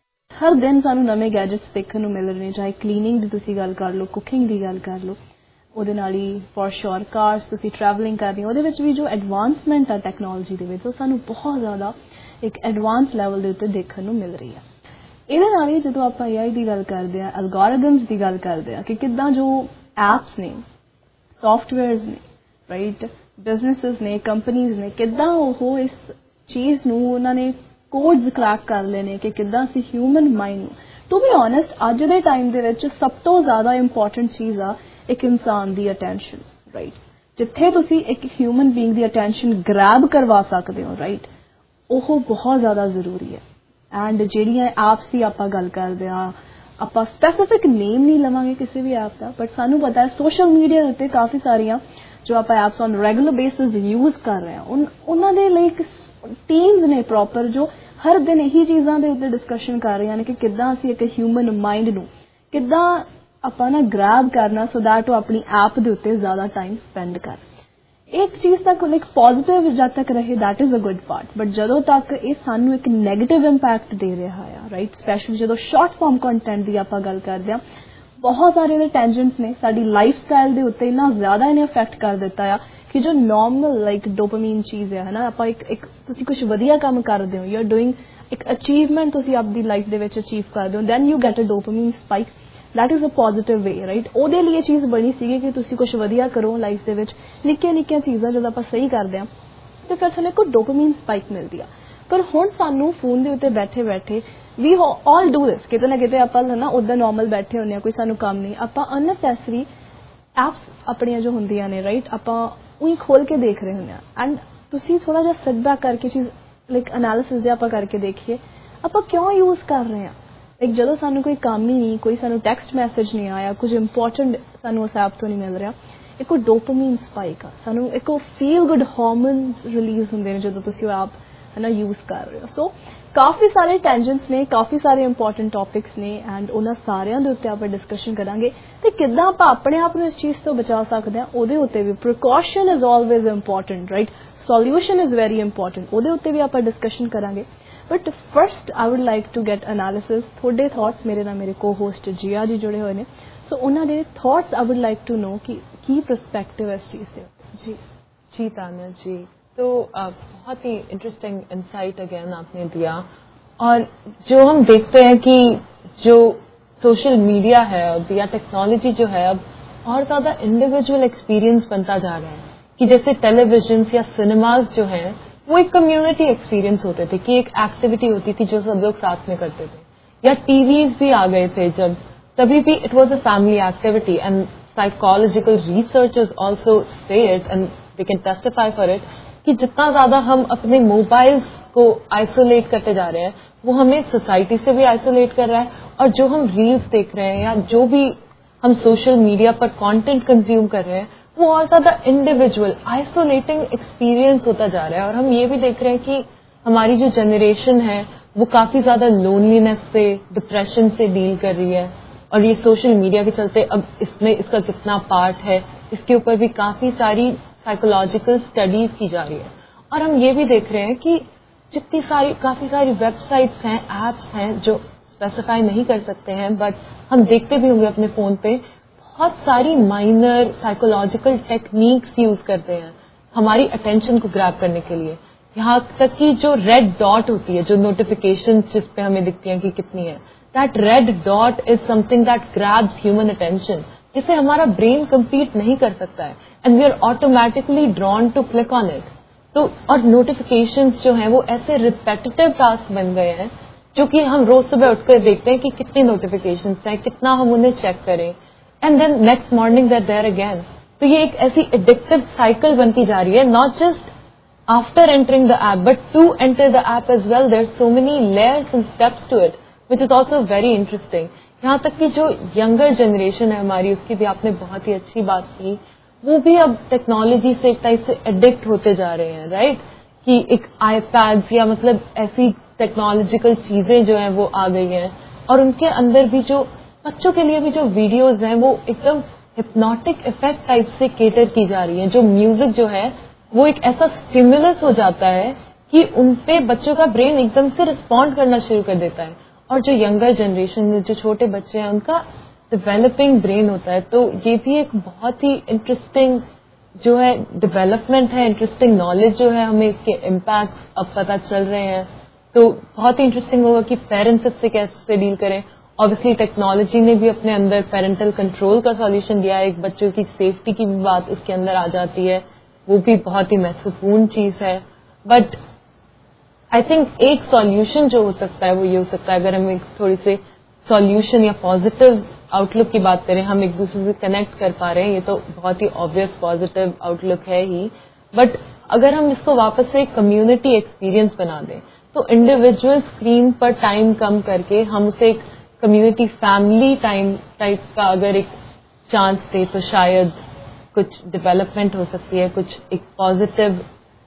ਹਰ ਦਿਨ ਸਾਨੂੰ ਨਵੇਂ ਗੈਜਟਸ ਦੇਖਣ ਨੂੰ ਮਿਲ ਰਹੇ ਨੇ, ਚਾਹੇ ਕਲੀਨਿੰਗ ਦੀ ਤੁਸੀਂ ਗੱਲ ਕਰ ਲਓ, ਕੁਕਿੰਗ ਦੀ ਗੱਲ ਕਰ ਲਓ, ਉਹਦੇ ਨਾਲ ਹੀ ਫॉर ਸ਼ੋਰ ਕਾਰਸ ਤੁਸੀਂ ਟਰੈਵਲਿੰਗ ਕਰਦੇ ਹੋ, ਉਹਦੇ ਵਿੱਚ ਵੀ ਜੋ ਐਡਵਾਂਸਮੈਂਟ ਆ ਟੈਕਨੋਲੋਜੀ ਦੇ ਵਿੱਚ ਉਹ ਸਾਨੂੰ ਬਹੁਤ ਜ਼ਿਆਦਾ ਇੱਕ ਐਡਵਾਂਸ ਲੈਵਲ ਦੇ ਉੱਤੇ ਦੇਖਣ ਨੂੰ ਮਿਲ ਰਹੀ ਹੈ. ਇਹਦੇ ਨਾਲ ਹੀ ਜਦੋਂ ਆਪਾਂ AI ਦੀ ਗੱਲ ਕਰਦੇ ਹਾਂ, ਐਲਗੋਰਿਦਮਸ ਦੀ ਗੱਲ ਕਰਦੇ ਹਾਂ ਕਿ ਕਿੱਦਾਂ ਜੋ ਐਪਸ ਨੇ, ਸੌਫਟਵੇਅਰਸ ਨੇ, ਰਾਈਟ, ਬਿਜ਼ਨੈਸਿਸ ਨੇ, ਕੰਪਨੀਜ਼ ਨੇ, ਕਿੱਦਾਂ ਉਹ ਇਸ ਚੀਜ਼ ਨੂੰ ਉਹਨਾਂ ਨੇ ਕੋਡਸ ਕ੍ਰੈਕ ਕਰ ਲਏ ਨੇ ਕਿ ਕਿੱਦਾਂ ਅਸੀਂ ਹਿਊਮਨ ਮਾਈਂਡ ਨੂੰ टू बी ऑनेस्ट अज दे टाइम दे विच सब तो ज़्यादा इंपॉर्टेंट चीज़ आ एक इंसान दी अटेंशन, राइट। जिथे तुसी एक ह्यूमन बीइंग दी अटेंशन ग्रैब करवा सकते हो, राइट, ओह बहुत ज़्यादा जरूरी है। एंड जिहड़ियां ऐप्स की आपां गल करदे हां, आपां स्पैसीफिक नेम नहीं लवांगे किसी भी ऐप का, बट सानू पता है सोशल मीडिया दे उत्ते काफ़ी सारियां जो आप apps on regular basis use कर रहे हैं उन्हां दे लई टीम्स ने प्रॉपर जो हर दिन यही चीज़ों के उत्ते डिस्कशन कर रही हैं कि किद्दां असीं एक ह्यूमन माइंड नूं किद्दां आपां ना ग्रैब करना सो दैट वो अपनी ऐप दे उत्ते ज़्यादा टाइम स्पेंड कर। एक चीज़ तक लाइक पॉजिटिव जब तक रहे that is a good part, but जदों तक ये सानू एक नैगेटिव इंपैक्ट दे रहा है, राइट, स्पैशली जो शॉर्ट फॉर्म कंटेंट की आपां गल करदे हां, बहुत सारे टेंजेंट्स ने साडी लाइफ स्टाइल के उत्ते इन्ना ज़्यादा इन्हें अफेक्ट कर दिता है कि जो नॉर्मल लाइक डोपामीन चीज़ है ना, आप एक तुसी कुछ वधिया काम करदे हो, यू आर डूइंग एक अचीवमेंट तुसी आपदी लाइफ दे विच अचीव करदे हो, then you get a dopamine spike, that is a positive way, right. ओहदे लिए चीज़ बनी सी कि तुसी कुछ वधिया करो लाइफ दे विच, निक्कियां निक्कियां चीज़ां जब आप सही करदे हां ते फिर थोड़े को डोपामीन स्पाइक मिलती है। पर हुण सानू फोन दे उत्ते बैठे बैठे वी ऑल डू दिस, किते ना किते आपां ना उदा नॉर्मल बैठे होंगे, कोई सानू काम नहीं, आपां अननेसैसरी ऐप्स अपनियां जो होंदियां ने, राइट, आपां उही खोल के देख रहे होंगे। एंड तुसी थोड़ा जिहा सिट बैक करके चीज़ लाइक एनालिसिस जो आपां करके देखिए आपां क्यों यूज़ कर रहे हैं। एक जदों सानू कोई काम ही नहीं, कोई सानू टैक्सट मैसेज नहीं आया, कुछ इंपॉर्टेंट सानू उस ऐप तो नहीं मिल रहा, एक डोपामीन स्पाइक आ, सानू एक फील गुड हार्मोन्स रिलीज होंदे ने जदों तुसी ऐप है ना यूज़ कर रहे हो। सो काफ़ी सारे टेंजेंट्स ने, काफ़ी सारे इंपॉर्टेंट टॉपिक्स ने, एंड उन्हां सारियां दे उत्ते आपां डिस्कशन करांगे ते किद्दां आपां अपने आप नूं इस चीज़ तो बचा सकदे हां। ओहदे उत्ते भी precaution is always important, right, solution is very important, ओहदे उत्ते भी आपां डिस्कशन करांगे। But first I would like to get analysis थोड़े थॉट्स, मेरे नाल मेरे को होस्ट जिया जी जुड़े हुए हैं, सो उन्हां दे thoughts I would like to know कि की परस्पेक्टिव इस चीज़ से। जी तान्या जी, तो बहुत ही इंटरेस्टिंग इंसाइट अगेन आपने दिया। और जो हम देखते हैं कि जो सोशल मीडिया है अब या टेक्नोलॉजी जो है अब और ज़्यादा इंडिविजुअल एक्सपीरियंस बनता जा रहा है, कि जैसे टेलीविजन या सिनेमाज जो हैं वो एक कम्युनिटी एक्सपीरियंस होते थे, कि एक एक्टिविटी होती थी जो सब लोग साथ में करते थे, या टीवीज भी आ गए थे जब, तभी भी it was a family activity. And psychological researchers also say it and they can testify for it कि जितना ज्यादा हम अपने मोबाइल्स को आइसोलेट करते जा रहे हैं वो हमें सोसाइटी से भी आइसोलेट कर रहा है, और जो हम रील्स देख रहे हैं या जो भी हम सोशल मीडिया पर कंटेंट कंज्यूम कर रहे हैं वो और ज्यादा इंडिविजुअल आइसोलेटिंग एक्सपीरियंस होता जा रहा है। और हम ये भी देख रहे हैं कि हमारी जो जनरेशन है वो काफी ज्यादा लोनलीनेस से, डिप्रेशन से डील कर रही है, और ये सोशल मीडिया के चलते अब इसमें इसका कितना पार्ट है इसके ऊपर भी काफी सारी साइकोलॉजिकल स्टडीज की जा रही है। और हम ये भी देख रहे हैं कि जितनी सारी काफी सारी वेबसाइट्स हैं, एप्स हैं जो स्पेसिफाई नहीं कर सकते हैं, बट हम देखते भी होंगे अपने फोन पे, बहुत सारी माइनर साइकोलॉजिकल टेक्निक्स यूज करते हैं हमारी अटेंशन को ग्रैब करने के लिए। यहाँ तक कि जो रेड डॉट होती है, जो नोटिफिकेशन जिस पे हमें दिखती हैं कि कितनी है, that red dot is something that grabs human attention, जिसे हमारा ब्रेन कंप्लीट नहीं कर सकता है, and we are automatically drawn to click on it. तो और नोटिफिकेशंस जो हैं वो ऐसे रिपेटिटिव टास्क बन गए हैं जो कि हम रोज सुबह उठकर देखते हैं कि कितनी नोटिफिकेशंस हैं, कितना हम उन्हें चेक करें, and then next morning that there again. तो ये एक ऐसी एडिक्टिव साइकिल बनती जा रही है, not just after entering the app but to enter the app as well. There so many layers and steps to it which is also very interesting. यहाँ तक कि जो यंगर जनरेशन है हमारी, उसकी भी आपने बहुत ही अच्छी बात की, वो भी अब टेक्नोलॉजी से एक टाइप से एडिक्ट होते जा रहे हैं, राइट, कि एक आईपैड या मतलब ऐसी टेक्नोलॉजिकल चीजें जो हैं वो आ गई हैं, और उनके अंदर भी जो बच्चों के लिए भी जो वीडियोज हैं वो एकदम हिप्नोटिक इफेक्ट टाइप से केटर की जा रही है। जो म्यूजिक जो है वो एक ऐसा स्टिमुलस हो जाता है कि उनपे बच्चों का ब्रेन एकदम से रिस्पॉन्ड करना शुरू कर देता है। और जो यंगर जनरेशन में जो छोटे बच्चे हैं उनका डेवलपिंग ब्रेन होता है, तो ये भी एक बहुत ही इंटरेस्टिंग जो है डेवलपमेंट है, इंटरेस्टिंग नॉलेज जो है, हमें इसके इम्पैक्ट अब पता चल रहे हैं। तो बहुत ही इंटरेस्टिंग होगा कि पेरेंट्स इससे कैसे डील करें। ऑब्वियसली टेक्नोलॉजी ने भी अपने अंदर पेरेंटल कंट्रोल का सॉल्यूशन दिया है, एक बच्चों की सेफ्टी की भी बात इसके अंदर आ जाती है, वो भी बहुत ही महत्वपूर्ण चीज है। बट आई थिंक एक सॉल्यूशन जो हो सकता है वो ये हो सकता है, अगर हम एक थोड़ी से सॉल्यूशन या पॉजिटिव आउटलुक की बात करें, हम एक दूसरे से कनेक्ट कर पा रहे हैं, ये तो बहुत ही ऑब्वियस पॉजिटिव आउटलुक है ही. बट अगर हम इसको वापस से कम्युनिटी एक्सपीरियंस बना दें, तो इंडिविजुअल स्क्रीन पर टाइम कम करके हम उसे एक कम्युनिटी फैमिली टाइम टाइप का अगर एक चांस दे, तो शायद कुछ डेवलपमेंट हो सकती है, कुछ एक पॉजिटिव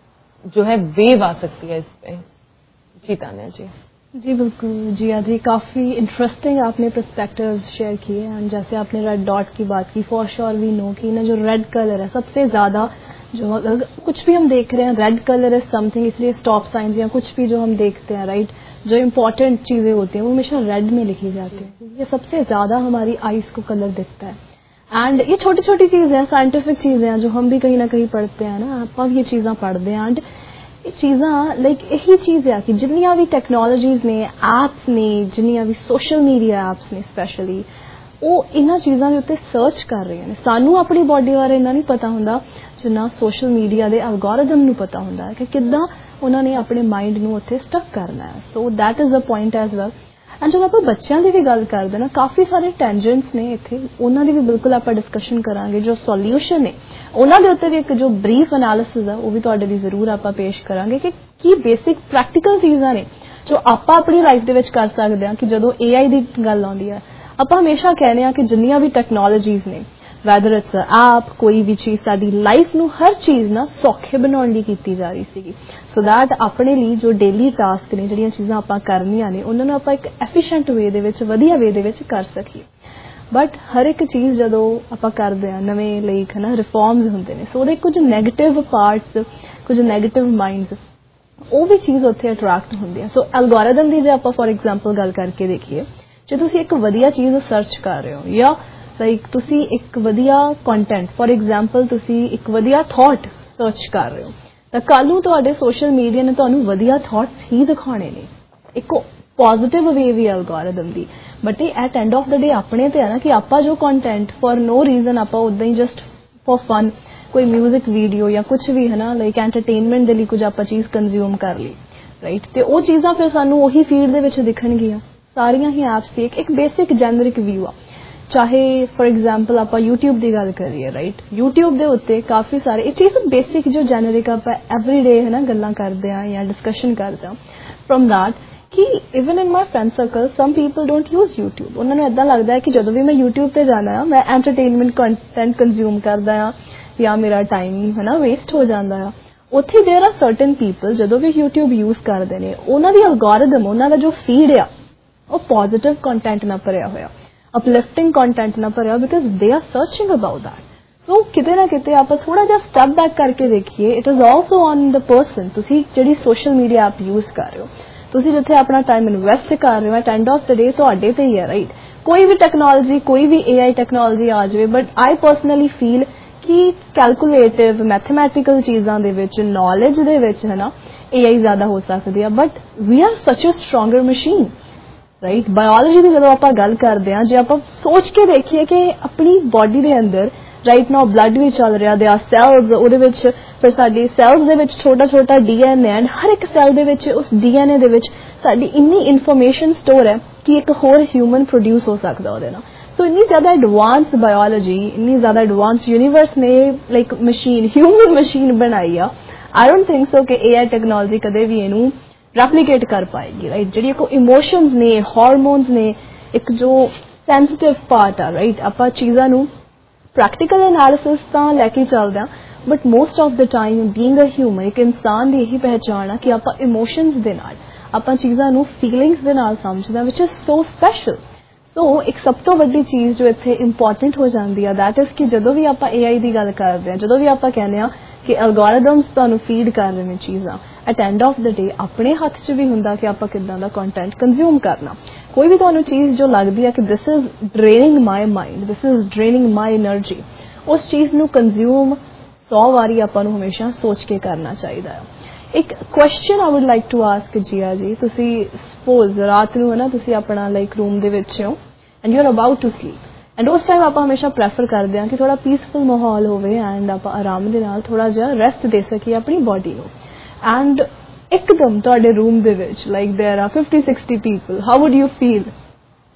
जो है वेव आ सकती है इस पे. जी तान्या जी. जी बिल्कुल जिया जी, काफ़ी इंटरेस्टिंग आपने पर्सपेक्टिव्स शेयर किए. एंड जैसे आपने रेड डॉट की बात की, फॉर श्योर वी नो कि ना जो रेड कलर है सबसे ज़्यादा, जो अगर कुछ भी हम देख रहे हैं रेड कलर इज समथिंग, इसलिए स्टॉप साइंस या कुछ भी जो हम देखते हैं राइट, जो इम्पोर्टेंट चीज़ें होती हैं वो हमेशा रेड में लिखी जाती है. ये सबसे ज़्यादा हमारी आइज को कलर दिखता है. एंड ये छोटी छोटी चीज़ें हैं, साइंटिफिक चीज़ें हैं जो हम भी कहीं ना कहीं पढ़ते हैं ना, आप ये चीज़ां पढ़ते हैं. एंड ये चीज़ां लाइक यही चीज़ है कि जिन्नियां भी टैक्नोलॉजीज़ ने, ऐप्स ने, जिन्नियां भी सोशल मीडिया ऐप्स ने स्पैशली, ਉਹ ਇਹਨਾਂ ਚੀਜ਼ਾਂ ਦੇ ਉੱਤੇ ਸਰਚ ਕਰ ਰਹੇ ਨੇ. ਸਾਨੂੰ ਆਪਣੀ ਬਾਡੀ ਬਾਰੇ ਇੰਨਾ ਨਹੀਂ ਪਤਾ ਹੁੰਦਾ ਜਿੰਨਾ ਸੋਸ਼ਲ ਮੀਡੀਆ ਦੇ ਐਲਗੋਰਿਦਮ ਨੂੰ ਪਤਾ ਹੁੰਦਾ ਹੈ ਕਿ ਕਿੱਦਾਂ ਉਹਨਾਂ ਨੇ ਆਪਣੇ ਮਾਈਂਡ ਨੂੰ ਉੱਥੇ ਸਟਕ ਕਰਨਾ ਹੈ. So that is a point as well. And ਜਦੋਂ ਆਪਾਂ ਬੱਚਿਆਂ ਦੀ ਵੀ ਗੱਲ ਕਰਦੇ ਨਾ, ਕਾਫੀ ਸਾਰੇ ਟੈਂਜੈਂਟਸ ਨੇ ਇੱਥੇ, ਉਹਨਾਂ ਦੀ ਵੀ ਬਿਲਕੁਲ ਆਪਾਂ ਡਿਸਕਸ਼ਨ ਕਰਾਂਗੇ. ਜੋ ਸੋਲਿਊਸ਼ਨ ਨੇ ਉਹਨਾਂ ਦੇ ਉੱਤੇ ਵੀ ਇੱਕ ਜੋ ਬਰੀਫ ਐਨਾਲਿਸਿਸ ਆ ਉਹ ਵੀ ਤੁਹਾਡੇ ਲਈ ਜ਼ਰੂਰ ਆਪਾਂ ਪੇਸ਼ ਕਰਾਂਗੇ ਕਿ ਕੀ ਬੇਸਿਕ ਪ੍ਰੈਕਟੀਕਲ ਚੀਜ਼ਾਂ ਨੇ ਜੋ ਆਪਾਂ ਆਪਣੀ ਲਾਈਫ ਦੇ ਵਿੱਚ ਕਰ ਸਕਦੇ ਹਾਂ. ਕਿ ਜਦੋਂ AI ਦੀ ਗੱਲ ਆਉਂਦੀ ਹੈ, ਆਪਾਂ ਹਮੇਸ਼ਾ ਕਹਿੰਦੇ ਆ ਕਿ ਜਿੰਨੀਆਂ ਵੀ ਟੈਕਨੋਲੋਜੀਜ਼ ਨੇ, ਵੈਦਰ ਇਟਸ ਐਪ, ਕੋਈ ਵੀ ਚੀਜ਼ ਸਾਡੀ ਲਾਈਫ ਨੂੰ ਹਰ ਚੀਜ਼ ਨਾ ਸੌਖੇ ਬਣਾਉਣ ਲਈ ਕੀਤੀ ਜਾ ਰਹੀ ਸੀਗੀ, ਸੋ ਦੈਟ ਆਪਣੇ ਲਈ ਜੋ ਡੇਲੀ ਟਾਸਕ ਨੇ, ਜਿਹੜੀਆਂ ਚੀਜ਼ਾਂ ਆਪਾਂ ਕਰਨੀਆਂ ਨੇ, ਉਹਨਾਂ ਨੂੰ ਆਪਾਂ ਇੱਕ ਐਫੀਸ਼ੀਐਂਟ ਵੇ ਦੇ ਵਿੱਚ, ਵਧੀਆ ਵੇ ਦੇ ਵਿੱਚ ਕਰ ਸਕੀਏ. ਬਟ ਹਰ ਇੱਕ ਚੀਜ਼ ਜਦੋਂ ਆਪਾਂ ਕਰਦੇ ਆ ਨਵੇਂ ਲਈ ਨਾ ਰਿਫਾਰਮਸ ਹੁੰਦੇ ਨੇ, ਸੋ ਉਹਦੇ ਕੁਝ ਨੈਗੇਟਿਵ ਪਾਰਟਸ, ਕੁਝ ਨੈਗੇਟਿਵ ਮਾਈਂਡਸ, ਉਹ ਵੀ ਚੀਜ਼ ਉੱਥੇ ਅਟਰੈਕਟ ਹੁੰਦੀ ਹੈ. ਸੋ ਐਲਗੋਰਿਦਮ ਦੀ ਜੇ ਆਪਾਂ ਫੋਰ ਐਗਜ਼ਾਮਪਲ ਗੱਲ ਕਰਕੇ ਦੇਖੀਏ, ਜੇ ਤੁਸੀਂ ਇੱਕ ਵਧੀਆ ਚੀਜ਼ ਸਰਚ ਕਰ ਰਹੇ ਹੋ ਜਾਂ ਲਾਈਕ ਤੁਸੀਂ ਇੱਕ ਵਧੀਆ ਕੰਟੈਂਟ, ਫੋਰ ਐਗਜ਼ਾਮਪਲ ਤੁਸੀਂ ਇੱਕ ਵਧੀਆ ਥਾਟ ਸਰਚ ਕਰ ਰਹੇ ਹੋ, ਤਾਂ ਕੱਲ ਨੂੰ ਤੁਹਾਡੇ ਸੋਸ਼ਲ ਮੀਡੀਆ ਨੇ ਤੁਹਾਨੂੰ ਵਧੀਆ ਥਾਟਸ ਹੀ ਦਿਖਾਉਣੇ ਨੇ. ਇੱਕ ਪੋਜ਼ਿਟਿਵ ਵੇ ਵੀ ਐਲਗੋਰਿਦਮ ਦੀ. ਬਟ ਇਹ at end of the day ਆਪਣੇ ਤੇ ਹੈ ਨਾ ਕਿ ਆਪਾਂ ਜੋ ਕੰਟੈਂਟ ਫॉर नो ਰੀਜ਼ਨ ਆਪਾਂ ਉਦਾਂ ਹੀ ਜਸਟ ਫॉर ਫਨ ਕੋਈ ਮਿਊਜ਼ਿਕ ਵੀਡੀਓ ਜਾਂ ਕੁਝ ਵੀ ਹੈ ਨਾ ਲਾਈਕ ਐਂਟਰਟੇਨਮੈਂਟ ਦੇ ਲਈ ਕੁਝ ਆਪਾਂ ਚੀਜ਼ ਕੰਜ਼ਿਊਮ ਕਰ ਲਈ ਰਾਈਟ, ਤੇ ਉਹ ਚੀਜ਼ਾਂ ਫਿਰ ਸਾਨੂੰ ਉਹੀ ਫੀਡ ਦੇ ਵਿੱਚ ਦਿਖਣਗੀਆਂ. ਸਾਰੀਆਂ ਹੀ ਐਪਸ ਦੀ ਇੱਕ ਬੇਸਿਕ ਜੈਨਰਿਕ ਵਿਊ ਆ. ਚਾਹੇ ਫॉर ਐਗਜ਼ਾਮਪਲ ਆਪਾਂ YouTube ਦੀ ਗੱਲ ਕਰੀਏ ਰਾਈਟ, YouTube ਦੇ ਉੱਤੇ ਕਾਫੀ ਸਾਰੇ ਇਹ ਚੀਜ਼ ਬੇਸਿਕ ਜੋ ਜੈਨਰਿਕ ਆਪਾਂ ਐਵਰੀਡੇ ਹੈ ਨਾ ਗੱਲਾਂ ਕਰਦੇ ਆ ਜਾਂ ਡਿਸਕਸ਼ਨ ਕਰਦੇ ਆ, ਫਰਮ ਦੈਟ ਕਿ even in my friend circle some people don't use YouTube. ਉਹਨਾਂ ਨੂੰ ਏਦਾਂ ਲੱਗਦਾ ਹੈ ਕਿ ਜਦੋਂ ਵੀ ਮੈਂ YouTube ਤੇ ਜਾਣਾ ਆ, ਮੈਂ ਐਂਟਰਟੇਨਮੈਂਟ ਕੰਟੈਂਟ ਕੰਜ਼ਿਊਮ ਕਰਦਾ ਆ ਜਾਂ ਮੇਰਾ ਟਾਈਮ ਹੈ ਨਾ ਵੇਸਟ ਹੋ ਜਾਂਦਾ ਆ. ਉੱਥੇ ਦੇਰ ਆਰ ਸਰਟਨ ਪੀਪਲ ਜਦੋਂ ਵੀ YouTube ਯੂਜ਼ ਕਰਦੇ ਨੇ, ਉਹਨਾਂ ਦੀ ਐਲਗੋਰਿਦਮ, ਉਹਨਾਂ ਦਾ ਜੋ ਫੀਡ ਆ ਉਹ ਪੋਜ਼ਿਟਿਵ ਕੰਟੈਂਟ ਨਾਲ ਭਰਿਆ ਹੋਇਆ, ਅਪਲਿਫਟਿੰਗ ਕੰਟੈਂਟ ਨਾਲ ਭਰਿਆ, because they are searching about that. So ਕਿਤੇ ਨਾ ਕਿਤੇ ਆਪਾਂ ਥੋੜਾ ਜਿਹਾ ਸਟੈਪ ਬੈਕ ਕਰਕੇ ਦੇਖੀਏ, it is also on the person. ਤੁਸੀਂ ਜਿਹੜੀ ਸੋਸ਼ਲ ਮੀਡੀਆ ਐਪ ਯੂਜ਼ ਕਰ ਰਹੇ ਹੋ, ਤੁਸੀਂ ਜਿੱਥੇ ਆਪਣਾ ਟਾਈਮ ਇਨਵੈਸਟ ਕਰ ਰਹੇ ਹੋ, at end of the day ਤੁਹਾਡੇ ਤੇ ਹੀ ਹੈ ਰਾਈਟ. ਕੋਈ ਵੀ ਟੈਕਨੋਲੋਜੀ, ਕੋਈ ਵੀ AI ਟੈਕਨੋਲੋਜੀ ਆ ਜਾਵੇ, ਬਟ ਆਈ ਪਰਸਨਲੀ ਫੀਲ ਕਿ ਕੈਲਕੂਲੇਟਿਵ ਮੈਥਮੈਟੀਕਲ ਚੀਜ਼ਾਂ ਦੇ ਵਿੱਚ, ਨੌਲੇਜ ਦੇ ਵਿੱਚ ਹੈ ਨਾ AI ਜ਼ਿਆਦਾ ਹੋ ਸਕਦੀ ਆ. But we are such a stronger machine right. Biology ਦੀ ਜਦੋਂ ਆਪਾਂ ਗੱਲ ਕਰਦੇ ਹਾਂ, ਜੇ ਆਪਾਂ ਸੋਚ ਕੇ ਦੇਖੀਏ ਕਿ ਆਪਣੀ ਬਾਡੀ ਦੇ ਅੰਦਰ ਰਾਈਟ ਨਾਓ ਬਲੱਡ ਵੀ ਚੱਲ ਰਿਹਾ, ਦੇ ਆ ਸੈਲਸ, ਉਹਦੇ ਵਿੱਚ ਫਿਰ ਸਾਡੀ ਸੈਲਸ ਦੇ ਵਿੱਚ ਛੋਟਾ ਛੋਟਾ DNA, ਐਂਡ ਹਰ ਇੱਕ ਸੈਲ ਦੇ ਵਿੱਚ ਉਸ DNA ਦੇ ਵਿੱਚ ਸਾਡੀ ਇੰਨੀ ਇਨਫੋਰਮੇਸ਼ਨ ਸਟੋਰ ਹੈ ਕਿ ਇੱਕ ਹੋਰ ਹਿਊਮਨ ਪ੍ਰੋਡਿਊਸ ਹੋ ਸਕਦਾ ਉਹਦੇ ਨਾਲ. ਸੋ ਇੰਨੀ ਜ਼ਿਆਦਾ ਐਡਵਾਂਸ ਬਾਇਓਲੋਜੀ, ਇੰਨੀ ਜ਼ਿਆਦਾ ਐਡਵਾਂਸ ਯੂਨੀਵਰਸ ਨੇ ਲਾਈਕ ਮਸ਼ੀਨ, ਹਿਊਮਨ ਮਸ਼ੀਨ ਬਣਾਈ ਆ. ਆਈ ਡੋਂਟ ਥਿੰਕ ਸੋ ਕਿ AI ਟੈਕਨੋਲੋਜੀ ਕਦੇ ਵੀ ਇਹਨੂੰ ਰੈਪਲੀਕੇਟ ਕਰ ਪਾਏਗੀ ਰਾਈਟ. ਜਿਹੜੀ ਕੋਈ ਇਮੋਸ਼ਨਸ ਨੇ, ਹਾਰਮੋਨਸ ਨੇ, ਇੱਕ ਜੋ ਸੈਂਸਿਟਿਵ ਪਾਰਟ ਆ ਰਾਈਟ, ਆਪਾਂ ਚੀਜ਼ਾਂ ਨੂੰ ਪ੍ਰੈਕਟੀਕਲ ਐਨਾਲਿਸਿਸ ਤਾਂ ਲੈ ਕੇ ਚੱਲਦੇ ਹਾਂ, but most of the time being a human, ਇੱਕ ਇਨਸਾਨ ਦੀ ਇਹੀ ਪਹਿਚਾਣ ਆ ਕਿ ਆਪਾਂ ਇਮੋਸ਼ਨਸ ਦੇ ਨਾਲ, ਆਪਾਂ ਚੀਜ਼ਾਂ ਨੂੰ ਫੀਲਿੰਗਸ ਦੇ ਨਾਲ ਸਮਝਦੇ ਹਾਂ, ਵਿਚ ਇਜ਼ ਸੋ ਸਪੈਸ਼ਲ. ਸੋ ਇੱਕ ਸਭ ਤੋਂ ਵੱਡੀ ਚੀਜ਼ ਜੋ ਇੱਥੇ ਇੰਪੋਰਟੈਂਟ ਹੋ ਜਾਂਦੀ ਆ, ਦੈਟ ਇਜ਼ ਕਿ ਜਦੋਂ ਵੀ ਆਪਾਂ AI ਦੀ ਗੱਲ ਕਰਦੇ ਹਾਂ, ਜਦੋਂ ਵੀ ਆਪਾਂ ਕਹਿੰਦੇ ਹਾਂ ਕਿ ਐਲਗੋਰਿਦਮਸ ਤੁਹਾਨੂੰ ਫੀਡ ਕਰ ਰਹੇ ਨੇ ਚੀਜ਼ਾਂ, at end of the day ਆਪਣੇ ਹੱਥ 'ਚ ਵੀ ਹੁੰਦਾ ਕਿ ਆਪਾਂ ਕਿੱਦਾਂ ਦਾ ਕੰਟੈਂਟ ਕੰਜ਼ਿਊਮ ਕਰਨਾ. ਕੋਈ ਵੀ ਤੁਹਾਨੂੰ ਚੀਜ਼ ਜੋ ਲੱਗਦੀ ਹੈ ਕਿ this is draining my mind, this is draining my energy, ਉਸ ਚੀਜ਼ ਨੂੰ ਕੰਜ਼ਿਊਮ 100 ਵਾਰੀ ਆਪਾਂ ਨੂੰ ਹਮੇਸ਼ਾ ਸੋਚ ਕੇ ਕਰਨਾ ਚਾਹੀਦਾ ਹੈ. ਇੱਕ question I would like to ask Jiya ji, ਤੁਸੀਂ ਸਪੋਜ਼ ਰਾਤ ਨੂੰ ਹੈ ਨਾ, ਤੁਸੀਂ ਆਪਣਾ ਲਾਈਕ ਰੂਮ ਦੇ ਵਿੱਚ ਹੋ and you are about to sleep, and ਉਸ ਟਾਈਮ ਆਪਾਂ ਹਮੇਸ਼ਾ ਪ੍ਰੈਫਰ ਕਰਦੇ ਹਾਂ ਕਿ ਥੋੜਾ ਪੀਸਫੁਲ ਮਾਹੌਲ ਹੋਵੇ ਐਂਡ ਆਪਾਂ ਆਰਾਮ ਦੇ ਨਾਲ ਥੋੜਾ ਜਿਹਾ ਰੈਸਟ ਦੇ ਸਕੀਏ ਆਪਣੀ ਬਾਡੀ ਨੂੰ. ਐਂਡ ਇੱਕਦਮ ਤੁਹਾਡੇ ਰੂਮ ਦੇ ਵਿੱਚ like there are 50-60 people, how would you feel?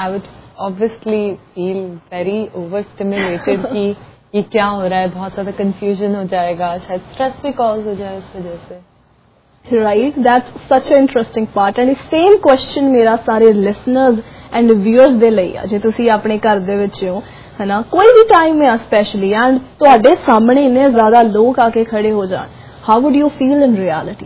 I would obviously feel very over stimulated कि ये क्या हो रहा है, बहुत ज्यादा कंफ्यूजन हो जाएगा, शायद स्ट्रेस भी कॉज हो जाए उस वजह से. Right, that's such an interesting part. And same question मेरा सारे listeners and viewers ਦੇ ਲਈ ਆ. ਜੇ ਤੁਸੀਂ ਆਪਣੇ ਘਰ ਦੇ ਵਿੱਚ ਹੋ है ना, कोई भी टाइम है स्पेशली एंड ਤੁਹਾਡੇ ਸਾਹਮਣੇ ਇੰਨੇ ਜ਼ਿਆਦਾ ਲੋਕ ਆ ਕੇ ਖੜੇ ਹੋ ਜਾਣ, how would you feel in reality?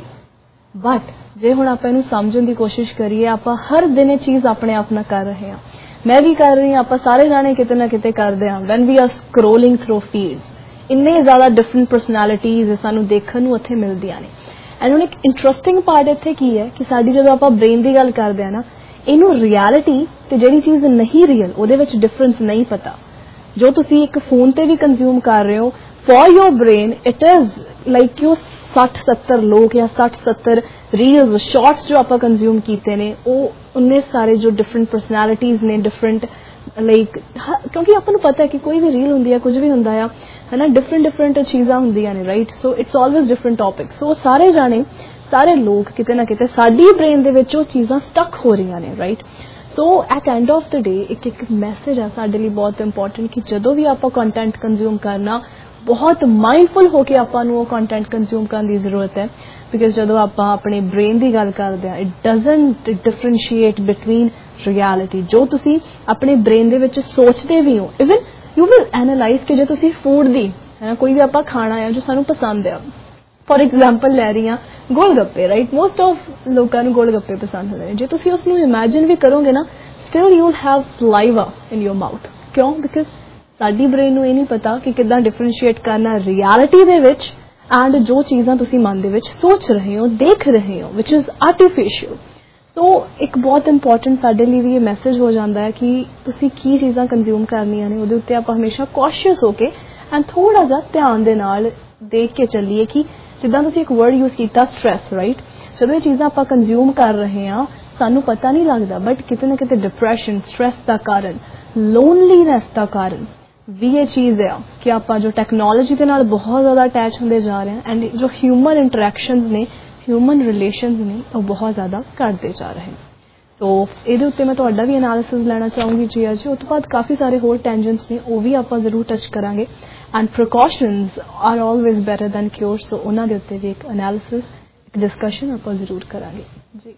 But ਜੇ ਹੁਣ ਆਪਾਂ ਇਹਨੂੰ ਸਮਝਣ ਦੀ ਕੋਸ਼ਿਸ਼ ਕਰੀਏ, ਆਪਾਂ ਹਰ ਦਿਨ ਇਹ ਚੀਜ਼ ਆਪਣੇ ਆਪ ਨਾਲ ਕਰ ਰਹੇ ਹਾਂ, ਮੈਂ ਵੀ ਕਰ ਰਹੀ ਹਾਂ, ਆਪਾਂ ਸਾਰੇ ਜਾਣੇ ਕਿਤੇ ਨਾ ਕਿਤੇ ਕਰਦੇ ਹਾਂ. when we are scrolling through feeds, ਇੰਨੇ ਜ਼ਿਆਦਾ different personalities ਸਾਨੂੰ ਦੇਖਣ ਨੂੰ ਉੱਥੇ ਮਿਲਦੀਆਂ ਨੇ. ਐਂਡ ਹੁਣ ਇੱਕ ਇੰਟਰਸਟਿੰਗ ਪਾਰਟ ਇੱਥੇ ਕੀ ਹੈ ਕਿ ਸਾਡੀ ਜਦੋਂ ਆਪਾਂ ਬ੍ਰੇਨ ਦੀ ਗੱਲ ਕਰਦੇ ਆ ਨਾ, ਇਹਨੂੰ ਰਿਐਲਿਟੀ ਤੇ ਜਿਹੜੀ ਚੀਜ਼ ਨਹੀਂ ਰੀਅਲ ਉਹਦੇ ਵਿੱਚ ਡਿਫਰੈਂਸ ਨਹੀਂ ਪਤਾ. ਜੋ ਤੁਸੀਂ ਇੱਕ ਫੋਨ ਤੇ ਵੀ ਕੰਜ਼ਿਊਮ ਕਰ ਰਹੇ ਹੋ, for your brain it is like you 60-70 ਲੋਕ ਜਾਂ 60-70 ਰੀਲਸ ਸ਼ਾਰਟਸ ਜੋ ਆਪਾਂ ਕੰਜ਼ਿਊਮ ਕੀਤੇ ਨੇ, ਉਹ ਉਹਨੇ ਸਾਰੇ ਜੋ ਡਿਫਰੈਂਟ ਪਰਸਨੈਲਿਟੀਜ਼ ਨੇ, ਡਿਫਰੈਂਟ ਲਾਈਕ, ਕਿਉਂਕਿ ਆਪਾਂ ਨੂੰ ਪਤਾ ਹੈ ਕਿ ਕੋਈ ਵੀ ਰੀਲ ਹੁੰਦੀ ਹੈ, ਕੁਝ ਵੀ ਹੁੰਦਾ ਆ, है ना, डिफरेंट चीज़ां ਹੁੰਦੀਆਂ ਨੇ, right. So it's always different topic. So सारे जाने सारे लोग किते ना किते साडी ब्रेन दे विच ਉਹ ਚੀਜ਼ਾਂ स्टक हो रही ने, right. So at end of the day एक मैसेज है साडे लिए बहुत इंपॉर्टेंट कि जदों भी आप कंटेंट कंज्यूम करना, बहुत माइंडफुल होकर आपां नूं ਉਹ कंटेंट कंज्यूम करने की जरूरत है. बिकॉज जदों आपां अपने ब्रेन की गल करते हैं, it doesn't differentiate between reality. जो तुसीं अपने ब्रेन दे विच सोचते भी हो, इवन यू विल एनालाइज कि जो तुसी फूड दी है ना, कोई भी आप खाना है जो सानू पसंद है, फॉर एग्जाम्पल लै रही हाँ गोलगप्पे, राइट. मोस्ट ऑफ लोगों को गोलगप्पे पसंद होते हैं. जो तुसी उसनू इमेजिन भी करोगे ना, still you will have saliva in your mouth. क्यों? बिकॉज साडी ब्रेन नू ये नहीं पता कि किद्दां डिफरेंशिएट करना रियलिटी दे विच एंड जो चीज़ां तुसी मन दे विच सोच रहे हो, देख रहे हो, विच इज़ आर्टिफिशियल. सो एक बहुत इंपॉर्टेंट साडे लिए भी ये मैसेज हो जाता है कि तुसी की चीज़ां कंज्यूम करनियां ने, उहदे उत्ते आपां हमेशा कॉशियस होके एंड थोड़ा जिहा ध्यान दे नाल देख के चलिए कि जिद्दां तुसी एक वर्ड यूज़ कीता स्ट्रैस, राइट. जदों ये चीज़ां आपां कंज्यूम कर रहे हैं सानू पता नहीं लगता, बट किते ना किते डिप्रैशन, स्ट्रैस का कारण, लोनलीनेस का कारण भी ये चीज़ है कि आपां जो टैक्नोलॉजी के नाल बहुत ज़्यादा अटैच होंदे जा रहे हैं एंड जो ह्यूमन इंटरैक्शनस ने, ह्यूमन रिलेशनस ने, वो बहुत ज़्यादा घटते जा रहे हैं. सो ਇਹਦੇ ਉੱਤੇ मैं ਤੁਹਾਡਾ भी एनालिसिस ਲੈਣਾ ਚਾਹੂੰਗੀ ਜੀ ਅੱਜ. ਉਸ ਤੋਂ ਬਾਅਦ ਕਾਫੀ ਸਾਰੇ ਹੋਰ ਟੈਂਜੈਂਟਸ ਨੇ, ਉਹ ਵੀ ਆਪਾਂ ਜ਼ਰੂਰ ਟੱਚ ਕਰਾਂਗੇ. And precautions are always better than cure. So ਉਹਨਾਂ ਦੇ ਉੱਤੇ ਵੀ ਇੱਕ एनालिसिस, एक डिस्कशन ਆਪਾਂ ਜ਼ਰੂਰ ਕਰਾਂਗੇ ਜੀ.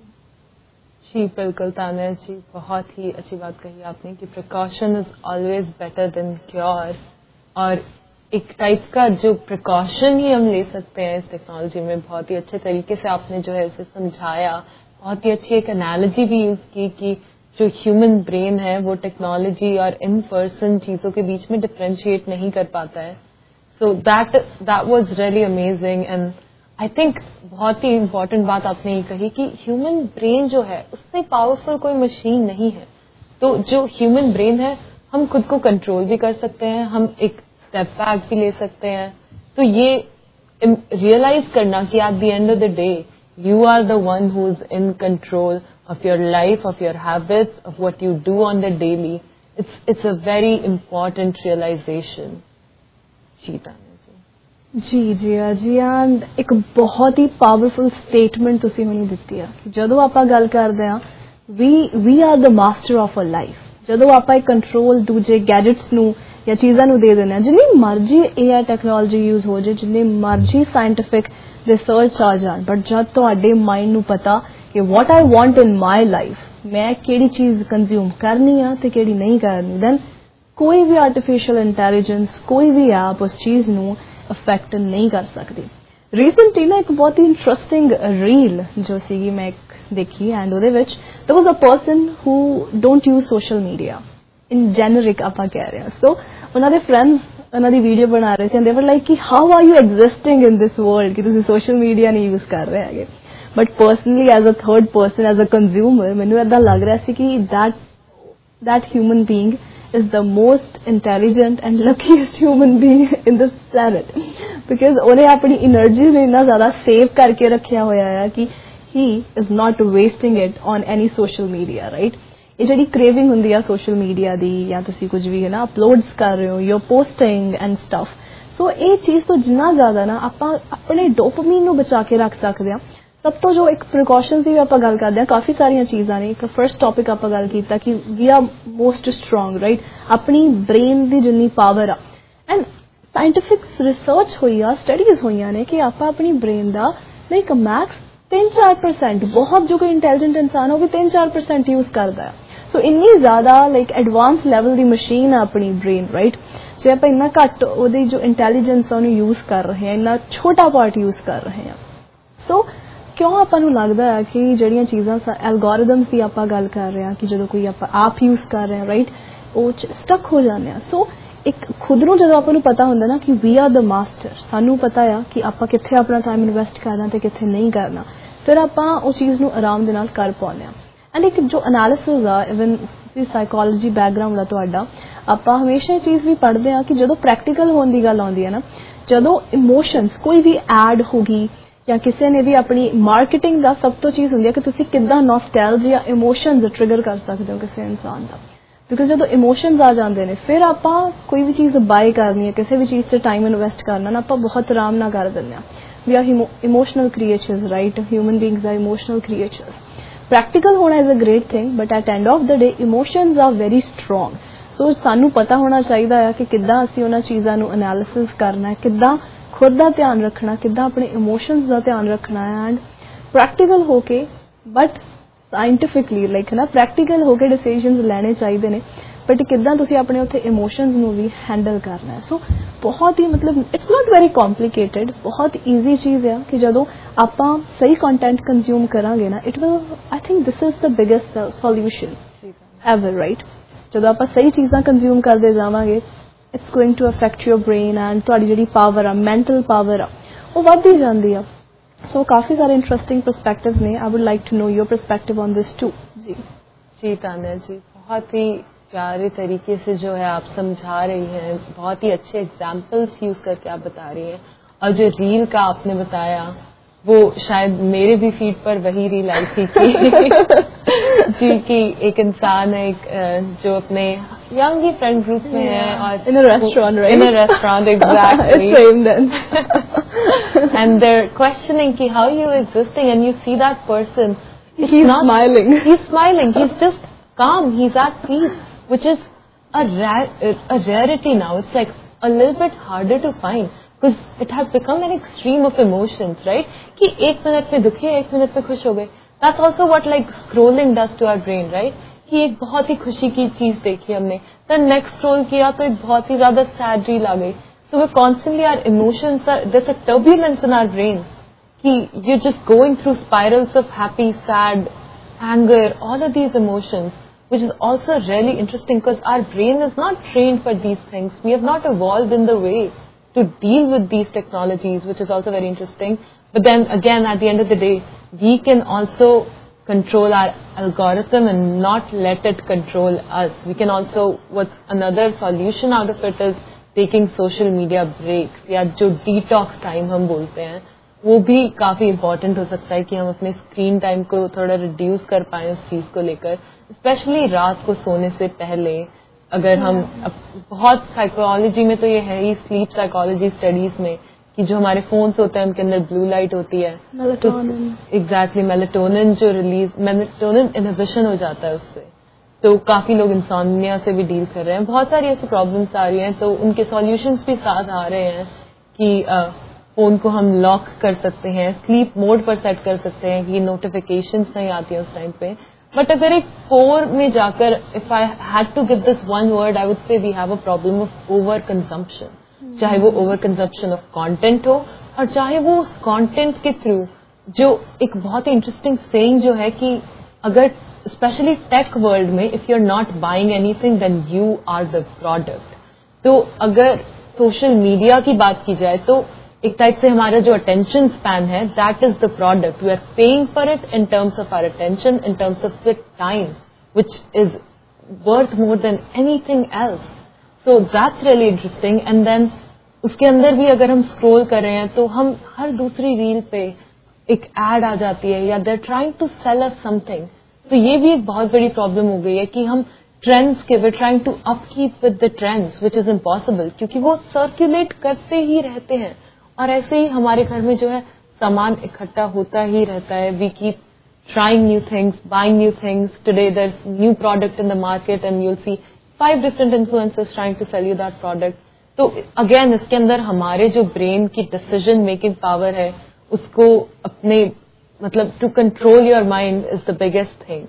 जी बिल्कुल तानिया जी, बहुत ही अच्छी बात कही आपने कि precaution is always better than cure. और एक टाइप का जो प्रिकॉशन ही हम ले सकते हैं इस टेक्नोलॉजी में, बहुत ही अच्छे तरीके से आपने जो है उसे समझाया. बहुत ही अच्छी एक एनालॉजी भी यूज की कि जो ह्यूमन ब्रेन है वो टेक्नोलॉजी और इन पर्सन चीज़ों के बीच में डिफरेंशिएट नहीं कर पाता है. So that was really amazing. And I think बहुत ही इम्पोर्टेंट बात आपने ये कही कि ह्यूमन ब्रेन जो है उससे पावरफुल कोई मशीन नहीं है. तो जो ह्यूमन ब्रेन है हम खुद को कंट्रोल भी कर सकते हैं, हम एक स्टेप बैक भी ले सकते हैं. तो ये रियलाइज करना कि at the end of the day you are the one who is in control of your life, of your habits, of what you do on the daily. It's a very important realisation. Jeeta ji ji ji. And एक बहुत ही powerful statement तुसी हुणी दित्ती है कि जदों आपां गल करदे हां we are the master of our life. जदों आपां एक कंट्रोल दूजे गैजेट्स नू या चीज़ां नू दे देने हैं, जिन्नी मर्जी AI टैक्नोलॉजी यूज हो जाए, जिन्नी मर्जी साइंटिफिक रिसर्च आ जाए, बट जब तुहाडे माइंड नू पता कि what I want in my life, मैं किहड़ी चीज़ कंज्यूम करनी है ते किहड़ी नहीं करनी, दैन कोई भी आर्टिफिशियल इंटैलीजेंस, कोई भी ऐप उस चीज़ नू अफेक्ट नहीं कर सकती. रीसेंटली ना एक बहुत ही इंटरेस्टिंग रील जो सी मैं देखी एंड ਉਹਦੇ ਵਿੱਚ there was a person who don't use social media in generic ਆਪਾਂ ਕਹਿ ਰਹੇ ਹਾਂ. ਸੋ ਉਹਨਾਂ ਦੇ ਫਰੈਂਡਸ ਉਹਨਾਂ ਦੀ ਵੀਡੀਓ ਬਣਾ ਰਹੇ ਸੀ, they were like ਕਿ how are you existing in this world ਕਿ ਤੁਸੀਂ social media ਨਹੀਂ use ਕਰ ਰਹੇ ਹੈਗੇ. but personally as a third person, as a consumer, ਮੈਨੂੰ ਏਦਾਂ ਲੱਗ ਰਿਹਾ ਸੀ ਕਿ that human being is the most intelligent and luckiest human being in this planet because ਉਹਨੇ ਆਪਣੀ એનર્ਜੀ ਨੂੰ ਇੰਨਾ ਜ਼ਿਆਦਾ ਸੇਵ ਕਰਕੇ ਰੱਖਿਆ ਹੋਇਆ ਹੈ ਕਿ he is not wasting it on any social media, right. ਇਹ ਜਿਹੜੀ craving ਹੁੰਦੀ ਆ social media ਦੀ ਜਾਂ ਤੁਸੀਂ ਕੁਝ ਵੀ ਹੈ ਨਾ uploads ਕਰ ਰਹੇ ਹੋ, you're posting and stuff. ਸੋ ਇਹ ਚੀਜ਼ ਤੋਂ ਜਿੰਨਾ ਜ਼ਿਆਦਾ ਨਾ ਆਪਾਂ ਆਪਣੇ ਡੋਪਾਮਾਈਨ ਨੂੰ ਬਚਾ ਕੇ ਰੱਖ ਸਕਦੇ ਹਾਂ, ਸਭ ਤੋਂ ਜੋ ਇੱਕ ਪ੍ਰੀਕਾਸ਼ਨਸ ਦੀ ਵੀ ਆਪਾਂ ਗੱਲ ਕਰਦੇ ਹਾਂ, ਕਾਫੀ ਸਾਰੀਆਂ ਚੀਜ਼ਾਂ ਨੇ। ਇੱਕ ਫਰਸਟ ਟੌਪਿਕ ਆਪਾਂ ਗੱਲ ਕੀਤਾ ਕਿ we are most strong, right, ਆਪਣੀ ਬ੍ਰੇਨ ਦੀ ਜਿੰਨੀ ਪਾਵਰ ਆ। ਐਂਡ ਸਾਇੰਟੀਫਿਕ ਰਿਸਰਚ ਹੋਈ ਆ, ਸਟੱਡੀਜ਼ ਹੋਈਆਂ ਨੇ ਕਿ ਆਪਾਂ ਆਪਣੀ ਬ੍ਰੇਨ ਦਾ ਲਾਈਕ ਮੈਕਸ 3-4%, ਬਹੁਤ ਜੋ ਕੋਈ ਇੰਟੈਲੀਜੈਂਟ ਇਨਸਾਨ ਉਹ ਵੀ 3-4% ਯੂਜ਼ ਕਰਦਾ ਹੈ। ਸੋ ਇੰਨੀ ਜ਼ਿਆਦਾ ਲਾਈਕ ਐਡਵਾਂਸ ਲੈਵਲ ਦੀ ਮਸ਼ੀਨ ਆ ਆਪਣੀ ਬ੍ਰੇਨ, ਰਾਈਟ। ਜੇ ਆਪਾਂ ਇੰਨਾ ਘੱਟ ਉਹਦੀ ਜੋ ਇੰਟੈਲੀਜੈਂਸ ਆ ਉਹਨੂੰ ਯੂਜ਼ ਕਰ ਰਹੇ ਹਾਂ, ਇੰਨਾ ਛੋਟਾ ਪਾਰਟ ਯੂਜ਼ ਕਰ ਰਹੇ ਹਾਂ। ਸੋ ਕਿਉਂ ਆਪਾਂ ਨੂੰ ਲੱਗਦਾ ਹੈ ਕਿ ਜਿਹੜੀਆਂ ਚੀਜ਼ਾਂ ਐਲਗੋਰਿਦਮਸ ਦੀ ਆਪਾਂ ਗੱਲ ਕਰ ਰਹੇ ਹਾਂ ਕਿ ਜਦੋਂ ਕੋਈ ਆਪਾਂ ਐਪ ਯੂਜ਼ ਕਰ ਰਹੇ ਹਾਂ, ਰਾਈਟ, ਉਹ ਸਟਕ ਹੋ ਜਾਂਦੇ ਆ। ਸੋ ਇੱਕ ਖੁਦ ਨੂੰ ਜਦੋਂ ਆਪਾਂ ਨੂੰ ਪਤਾ ਹੁੰਦਾ ਨਾ ਕਿ ਵੀ ਆਰ ਦ ਮਾਸਟਰ, ਸਾਨੂੰ ਪਤਾ ਆ ਕਿ ਆਪਾਂ ਕਿੱਥੇ ਆਪਣਾ ਟਾਈਮ ਇਨਵੈਸਟ ਕਰਨਾ ਤੇ ਕਿੱਥੇ ਨਹੀਂ ਕਰਨਾ, ਫਿਰ ਆਪਾਂ ਉਹ ਚੀਜ਼ ਨੂੰ ਆਰਾਮ ਦੇ ਨਾਲ ਕਰ ਪਾਉਂਦੇ ਹਾਂ। ਐਂਡ ਇੱਕ ਜੋ ਐਨਾਲਿਸਿਸ ਆ, ਇਵਨ ਸਾਈਕੋਲੋਜੀ ਬੈਕਗਰਾਊਂਡ ਆ ਤੁਹਾਡਾ, ਆਪਾਂ ਹਮੇਸ਼ਾ ਇਹ ਚੀਜ਼ ਵੀ ਪੜ੍ਹਦੇ ਹਾਂ ਕਿ ਜਦੋਂ ਪ੍ਰੈਕਟੀਕਲ ਹੋਣ ਦੀ ਗੱਲ ਆਉਂਦੀ ਹੈ ਨਾ, ਜਦੋਂ ਇਮੋਸ਼ਨਸ ਕੋਈ ਵੀ ਐਡ ਹੋ ਗਈ ਜਾਂ ਕਿਸੇ ਨੇ ਵੀ ਆਪਣੀ ਮਾਰਕੀਟਿੰਗ ਦਾ ਸਭ ਤੋਂ ਚੀਜ਼ ਹੁੰਦੀ ਹੈ ਕਿ ਤੁਸੀਂ ਕਿੱਦਾਂ ਨੋਸਟੈਲਜੀਆ ਇਮੋਸ਼ਨਸ ਟ੍ਰਿਗਰ ਕਰ ਸਕਦੇ ਹੋ ਕਿਸੇ ਇਨਸਾਨ ਦਾ। ਬਿਕੋਜ਼ ਜਦੋਂ ਇਮੋਸ਼ਨਸ ਆ ਜਾਂਦੇ ਨੇ ਫਿਰ ਆਪਾਂ ਕੋਈ ਵੀ ਚੀਜ਼ ਬਾਏ ਕਰਨੀ ਹੈ, ਕਿਸੇ ਵੀ ਚੀਜ਼ 'ਚ ਟਾਈਮ ਇਨਵੈਸਟ ਕਰਨਾ ਨਾ, ਆਪਾਂ ਬਹੁਤ ਆਰਾਮ ਨਾਲ ਕਰ ਦਿੰਦੇ ਹਾਂ। We are emotional creatures, right, human beings are emotional creatures. Practical ਹੋਣਾ is a great thing, but at end of the day emotions are very strong. So ਸਾਨੂੰ ਪਤਾ ਹੋਣਾ ਚਾਹੀਦਾ ਹੈ ਕਿ ਕਿੱਦਾਂ ਅਸੀਂ ਉਹਨਾਂ ਚੀਜ਼ਾਂ ਨੂੰ ਐਨਾਲਿਸਿਸ ਕਰਨਾ ਹੈ, ਕਿੱਦਾਂ ਖੁਦ ਦਾ ਧਿਆਨ ਰੱਖਣਾ, ਕਿੱਦਾਂ ਆਪਣੇ ਇਮੋਸ਼ਨਸ ਦਾ ਧਿਆਨ ਰੱਖਣਾ ਹੈ। ਐਂਡ ਪ੍ਰੈਕਟੀਕਲ ਹੋ ਕੇ ਬਟ ਸਾਇੰਟੀਫਿਕਲੀ ਲਾਈਕ ਨਾ ਪ੍ਰੈਕਟੀਕਲ ਹੋ ਕੇ ਡਿਸੀਜਨਸ ਲੈਣੇ ਚਾਹੀਦੇ ਨੇ, ਬਟ ਕਿੱਦਾਂ ਤੁਸੀਂ ਆਪਣੇ ਉੱਥੇ ਇਮੋਸ਼ਨਸ ਨੂੰ ਵੀ ਹੈਂਡਲ ਕਰਨਾ ਹੈ। ਸੋ ਬਹੁਤ ਹੀ ਮਤਲਬ ਇਟਸ ਨਾਟ ਵੈਰੀ ਕੰਪਲੀਕੇਟਡ, ਬਹੁਤ ਈਜ਼ੀ ਚੀਜ਼ ਹੈ ਕਿ ਜਦੋਂ ਆਪਾਂ ਸਹੀ ਕੰਟੈਂਟ ਕੰਜ਼ਿਊਮ ਕਰਾਂਗੇ ਨਾ, it will, I think this is the biggest solution ever, right. ਜਦੋਂ ਆਪਾਂ ਸਹੀ ਚੀਜ਼ਾਂ ਕੰਜ਼ਿਊਮ ਕਰਦੇ ਜਾਵਾਂਗੇ, it's going to affect your brain and ਤੁਹਾਡੀ ਜਿਹੜੀ ਪਾਵਰ ਆ, ਮੈਂਟਲ ਪਾਵਰ ਆ, ਉਹ ਵੱਧਦੀ ਜਾਂਦੀ ਆ। सो काफी सारे इंटरेस्टिंग पर्सपेक्टिव्स ने। I would like to know your perspective on this too. Ji Tanya ji, बहुत ही प्यारे तरीके से जो है आप समझा रही हैं, बहुत ही अच्छे एग्जाम्पल्स यूज करके आप बता रही हैं। और जो रील का आपने बताया वो शायद मेरे भी फीड पर वही रील आई थी कि जी कि एक इंसान है जो अपने यंग ही फ्रेंड ग्रुप में है और in a restaurant, right? In a restaurant, exactly. It's same then. And they're questioning ki how you existing, and you see that person, he's not smiling. He's smiling. He's just calm. He's at peace, which is a rarity now. It's like a little bit harder to find because it has become an extreme of emotions, right? कि एक minute में दुखी है, एक minute में खुश हो गए. That's also what like scrolling does to our brain, right? कि एक बहुत ही खुशी की चीज देखी हमने, then next scroll किया तो एक बहुत ही ज्यादा sad reel आ गई. So we're constantly, our emotions are, there's a turbulence in our brain कि you're just going through spirals of happy, sad, anger, all of these emotions, which is also really interesting because our brain is not trained for these things. We have not evolved in the way to deal with these technologies, which is also very interesting. But then again, at the end of the day, we can also control our algorithm and not let it control us. We can also, what's another solution out of it is taking social media breaks, या जो detox time हम बोलते हैं, वो भी काफी important हो सकता है कि हम अपने स्क्रीन टाइम को थोड़ा रिड्यूस कर पाएं उस चीज को लेकर, स्पेशली रात को सोने से पहले। अगर हम बहुत साइकोलॉजी में तो ये है ही, स्लीप साइकोलॉजी स्टडीज में, कि जो हमारे फोन्स होते हैं उनके अंदर ब्लू लाइट होती है, एग्जैक्टली मेलेटोनिन जो रिलीज, मेलेटोनिन इनहिबिशन हो जाता है उससे। तो काफी लोग इंसोम्निया से भी डील कर रहे हैं, बहुत सारी ऐसी प्रॉब्लम्स आ रही हैं, तो उनके सॉल्यूशंस भी साथ आ रहे हैं कि फोन को हम लॉक कर सकते हैं, स्लीप मोड पर सेट कर सकते हैं कि नोटिफिकेशंस नहीं आती हैं उस टाइम पे। बट अगर एक कोर में जाकर, if I had to give this one word, I would say we have a problem of over consumption. चाहे वो ओवर कंजम्पशन ऑफ कंटेंट हो, और चाहे वो उस कंटेंट के थ्रू, जो एक बहुत ही इंटरेस्टिंग सेइंग जो है कि अगर स्पेशली टेक वर्ल्ड में, if you are not buying anything then you are the product. तो अगर सोशल मीडिया की बात की जाए तो एक टाइप से हमारा जो अटेंशन स्पैन है, that is the product. We are paying for it in terms of our attention, in terms of the time, which is worth more than anything else. So that's really interesting. And then उसके अंदर भी अगर हम scroll कर रहे हैं तो हम हर दूसरी रील पे एक एड आ जाती है, या they're trying to sell us something. तो ये भी एक बहुत बड़ी प्रॉब्लम हो गई है कि हम ट्रेंड्स के, we trying to upkeep with the trends, which is impossible, क्योंकि वो सर्कुलेट करते ही रहते हैं। और ऐसे ही हमारे घर में जो है सामान इकट्ठा होता ही रहता है. We keep trying new things, buying new things. Today there's new product in the market and you'll see 5 different influencers trying to sell you that product. So again इसके अंदर हमारे जो brain की decision making power है उसको अपने मतलब to control your mind is the biggest thing.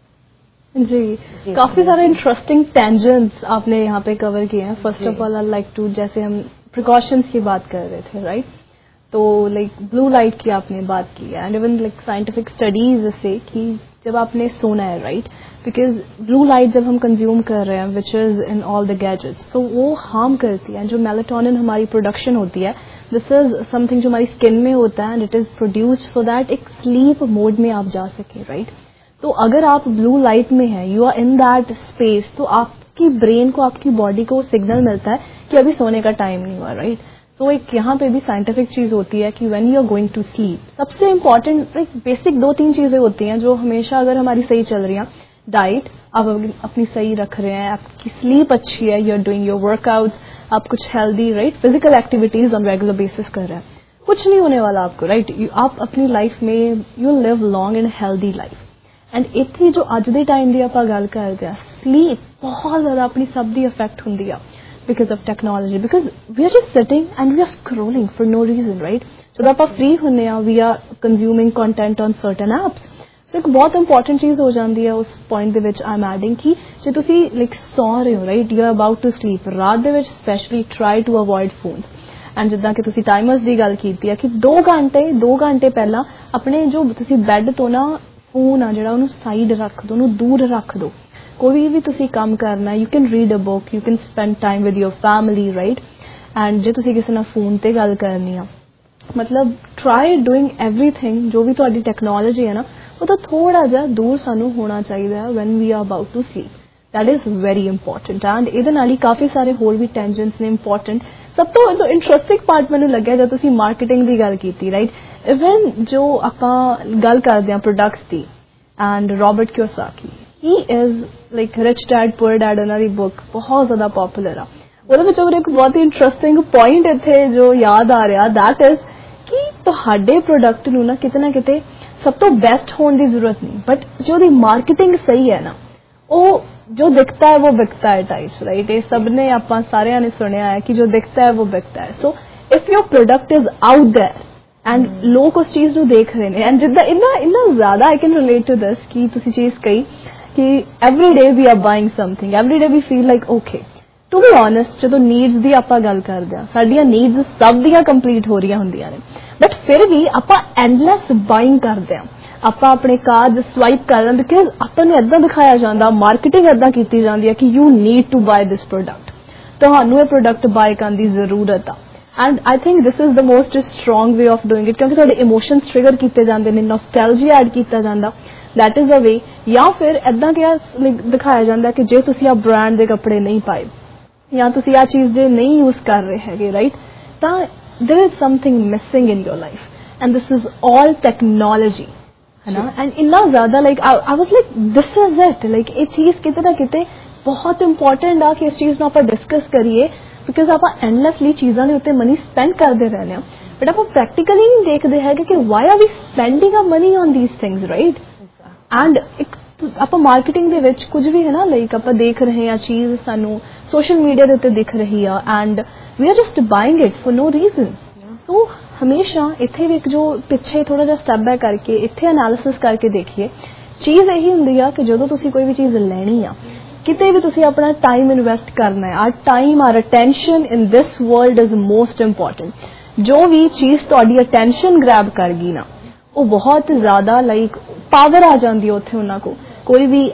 जी काफी सारे इंटरेस्टिंग टेंजेंट्स आपने यहाँ पे कवर किए हैं. First of all I like to, जैसे हम प्रिकॉशंस की बात कर रहे थे राइट, तो लाइक ब्लू लाइट की आपने बात की है and even like scientific studies से कि जब आपने सोना है राइट, बिकॉज ब्लू लाइट जब हम कंज्यूम कर रहे हैं which is in all the gadgets तो वो हार्म करती है. जो मेलाटोनिन हमारी प्रोडक्शन होती है दिस इज समथिंग जो हमारी स्किन में होता है and it is produced so that एक स्लीप मोड में आप जा सके राइट. तो अगर आप ब्लू लाइट में हैं, you are in that space, तो आपकी ब्रेन को आपकी बॉडी को सिग्नल मिलता है कि अभी सोने का टाइम नहीं हुआ राइट. सो एक यहाँ पे भी साइंटिफिक चीज होती है कि when you are going to sleep, सबसे इम्पोर्टेंट बेसिक 2-3 चीजें होती हैं जो हमेशा अगर हमारी सही चल रही हैं. डाइट आप अपनी सही रख रहे हैं, आपकी स्लीप अच्छी है, you are doing your workouts, आप कुछ healthy right physical activities on regular basis कर रहे हैं, कुछ नहीं होने वाला आपको राइट. आप अपनी लाइफ में you live long and healthy life. And इतनी जो अज दे टाइम की आप गल करते हैं स्लीप बहुत ज्यादा अपनी सब दी इफेक्ट होंगी है because of technology, because we are just sitting and we are scrolling for no reason right. So जब आप फ्री होने हैं we are consuming content on certain apps. So एक बहुत important चीज हो जाती है उस पॉइंट ਦੇ ਵਿੱਚ I'm adding कि ਜੇ ਤੁਸੀਂ like सौ रहे हो right, you are about to sleep, ਰਾਤ ਦੇ ਵਿੱਚ especially try to avoid phones. And ਜਿੱਦਾਂ ਕਿ ਤੁਸੀਂ ਟਾਈਮਰਸ ਦੀ ਗੱਲ ਕੀਤੀ ਹੈ ਕਿ 2 ਘੰਟੇ ਪਹਿਲਾਂ ਆਪਣੇ ਜੋ ਤੁਸੀਂ ਬੈੱਡ ਤੋਂ ਨਾ ਫੋਨ ਆ ਜਿਹੜਾ ਉਹਨੂੰ ਸਾਈਡ ਰੱਖ ਦਿਓ, ਉਹਨੂੰ ਦੂਰ ਰੱਖ ਦਿਓ. कोई भी तुसी काम करना है, you can read a book, you can spend time with your family right. And जे तुसी किसी ना फोन ते गल करनी है मतलब ट्राई डूइंग एवरीथिंग जो भी तुहाडी टेक्नोलॉजी है ना वो तो थोड़ा जा दूर सानू होना चाहिए when we are about to sleep. That is very important. And इहदे नाल ही काफ़ी सारे होर भी टेंजेंट्स ने इंपॉर्टेंट. सब तो जो इंटरस्टिंग पार्ट मैनूं लग्या जब तुसी मार्केटिंग की गल की राइट, इवन जो आपां गल करते हैं प्रोडक्ट्स की and Robert Kiyosaki he is like Rich Dad Poor Dad उन्हारी बुक बहुत ज़्यादा पॉपुलर है. ਉਹਦੇ ਵਿੱਚ ਇੱਕ ਬਹੁਤ ਹੀ ਇੰਟਰਸਟਿੰਗ ਪੁਆਇੰਟ ਇੱਥੇ ਜੋ ਯਾਦ ਆ ਰਿਹਾ that is ਕਿ ਤੁਹਾਡੇ ਪ੍ਰੋਡਕਟ ਨੂੰ ਨਾ ਕਿਤੇ ਸਭ ਤੋਂ ਬੈਸਟ ਹੋਣ ਦੀ ਜ਼ਰੂਰਤ ਨਹੀਂ, ਬਟ ਜੋ ਉਹਦੀ ਮਾਰਕੀਟਿੰਗ ਸਹੀ ਹੈ ਨਾ ਉਹ जो दिखता है वो बिकता है टाइप्स राइट. ये सबने ਆਪਾਂ ਸਾਰਿਆਂ ने सुनिया है कि जो दिखता है वो बिकता है. So if your product is out there and लोग उस चीज़ ਨੂੰ देख रहे हैं एंड जिद्दां इन्ना ज़्यादा I can relate to this कि तुसी चीज़ कही कि every day we are buying something, every day we feel like okay. To be honest जो नीड्स दी आपां गल करदे हां साडियां नीड्स सब दियां कंप्लीट हो रही होंदियां ने, बट फिर भी आपां एंडलैस बाइंग करदे हां. आपां अपने कार्ड स्वाइप करदे हां बिकॉज आपां नूं इदां दिखाया जांदा, मार्केटिंग इदां कीती जांदी है कि you need to buy this product, तुहानूं ये प्रोडक्ट बाय करन दी जरूरत आ. And I think this is the most strong way of doing it क्योंकि तुहाडे इमोशनस ट्रिगर कीते जांदे ने, नॉस्टैल्जिया ऐड कीता जांदा. That is a way. या फिर इदां क्या दिखाया जाता है कि जे तुसी आ ब्रांड के कपड़े नहीं पाए या तुसी आ चीज़ जे नहीं यूज कर रहे हैं राइट, तो there is something missing in your life and this is all technology है ना. एंड इन्ना ज़्यादा like I was like this is it like ये चीज़ किते ना किते बहुत इंपॉर्टेंट आ कि इस चीज़ को आप डिस्कस करिए बिकॉज आप एंडलैसली चीज़ों के उत्ते मनी स्पेंड करते रहने हैं बट आप प्रैक्टिकली नहीं देखते हैं कि why are we spending a money on these things right. And एक ਆਪਾਂ ਮਾਰਕੀਟਿੰਗ ਦੇ ਵਿੱਚ ਕੁਝ ਵੀ ਹੈ ਨਾ ਲਾਈਕ ਆਪਾਂ ਦੇਖ ਰਹੇ ਆ ਚੀਜ਼ ਸਾਨੂੰ ਸੋਸ਼ਲ ਮੀਡੀਆ ਦੇ ਉੱਤੇ ਦਿਖ ਰਹੀ ਆ and we are just buying it for no reason. So ਹਮੇਸ਼ਾ ਇੱਥੇ ਵੀ ਇੱਕ ਜੋ ਪਿੱਛੇ ਥੋੜਾ ਜਿਹਾ ਸਟੈਪ ਬੈਕ ਕਰਕੇ ਇੱਥੇ ਐਨਾਲਿਸਿਸ ਕਰਕੇ ਦੇਖੀਏ. ਚੀਜ਼ ਇਹੀ ਹੁੰਦੀ ਆ ਕਿ ਜਦੋਂ ਤੁਸੀਂ ਕੋਈ ਵੀ ਚੀਜ਼ ਲੈਣੀ ਆ ਕਿਤੇ ਵੀ ਤੁਸੀਂ ਆਪਣਾ ਟਾਈਮ ਇਨਵੈਸਟ ਕਰਨਾ ਹੈ. Our time our attention in this world is most important. ਜੋ ਵੀ ਚੀਜ਼ ਤੁਹਾਡੀ ਅਟੈਂਸ਼ਨ ਗ੍ਰੈਬ ਕਰ ਗਈ ਨਾ ਉਹ ਬਹੁਤ ਜ਼ਿਆਦਾ ਲਾਈਕ पावर आ जाती है उत्थे उन्हां को. कोई भी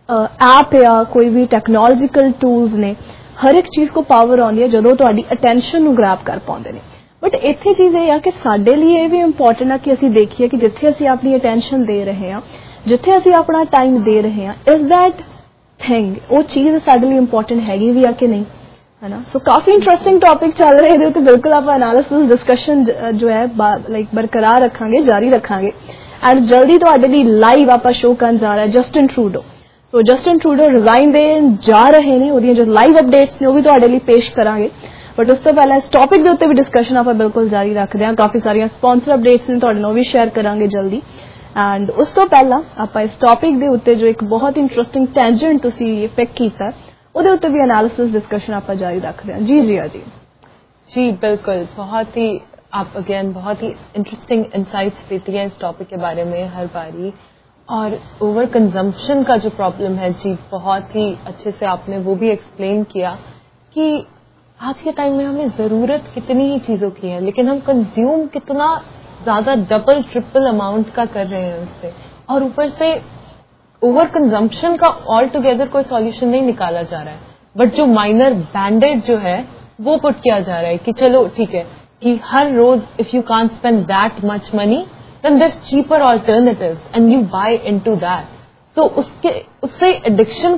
ऐप या कोई भी टैक्नोलॉजिकल टूल्स ने हर एक चीज़ को पावर आती है जो तुहाडी अटेंशन नूं ग्रैब कर पाउंदे ने. बट इत्थे चीज़ ये कि साडे लिए ये भी इंपॉर्टेंट है कि असीं देखिए कि जिथे असीं अपनी अटेंशन दे रहे हैं, जिथे असीं अपना टाइम दे रहे हैं, इज दैट थिंग वो चीज़ साडे लिए इंपॉर्टेंट हैगी भी आ कि नहीं है ना. सो काफ़ी इंटरस्टिंग टॉपिक चल रहे हैं तो बिल्कुल आप एनालिसिस डिस्कशन जो है लाइक बरकरार रखांगे, जारी रखांगे. एंड जल्दी तो लाइव आप शो कर जा रहा है Justin Trudeau. So Justin Trudeau resign देन जा रहे हैं, जो लाइव अपडेट्स ने वो भी तो पेश करांगे. बट उस तो पहले इस टॉपिक के उत्ते भी डिस्कशन आप बिल्कुल जारी रखते हैं। काफ़ी सारिया स्पॉन्सर अपडेट्स ने तुहाडे नाल भी शेयर करांगे जल्दी। एंड उस तो पहला आप इस टॉपिक के उत्ते जो एक बहुत इंटरेस्टिंग टेंजेंट तुसी पिक कीता ਉਹਦੇ ਉੱਤੇ भी एनालिसिस डिस्कशन आप जारी रखते हैं। जी जी बिल्कुल, बहुत ही आप अगेन बहुत ही इंटरेस्टिंग इंसाइट्स देती हैं इस टॉपिक के बारे में हर बारी। और ओवर कंजम्पशन का जो प्रॉब्लम है जी, बहुत ही अच्छे से आपने वो भी एक्सप्लेन किया कि आज के टाइम में हमें ज़रूरत कितनी ही चीज़ों की है, लेकिन हम कंज्यूम कितना ज़्यादा डबल ट्रिपल अमाउंट का कर रहे हैं उससे। और ऊपर से ओवर कंजम्पशन का ऑल टुगेदर कोई सॉल्यूशन नहीं निकाला जा रहा है, बट जो माइनर बैंडेड जो है वो पुट किया जा रहा है कि चलो ठीक है कि हर रोज if you can't spend that much money then there's cheaper alternatives and you buy into that. So उससे एडिक्शन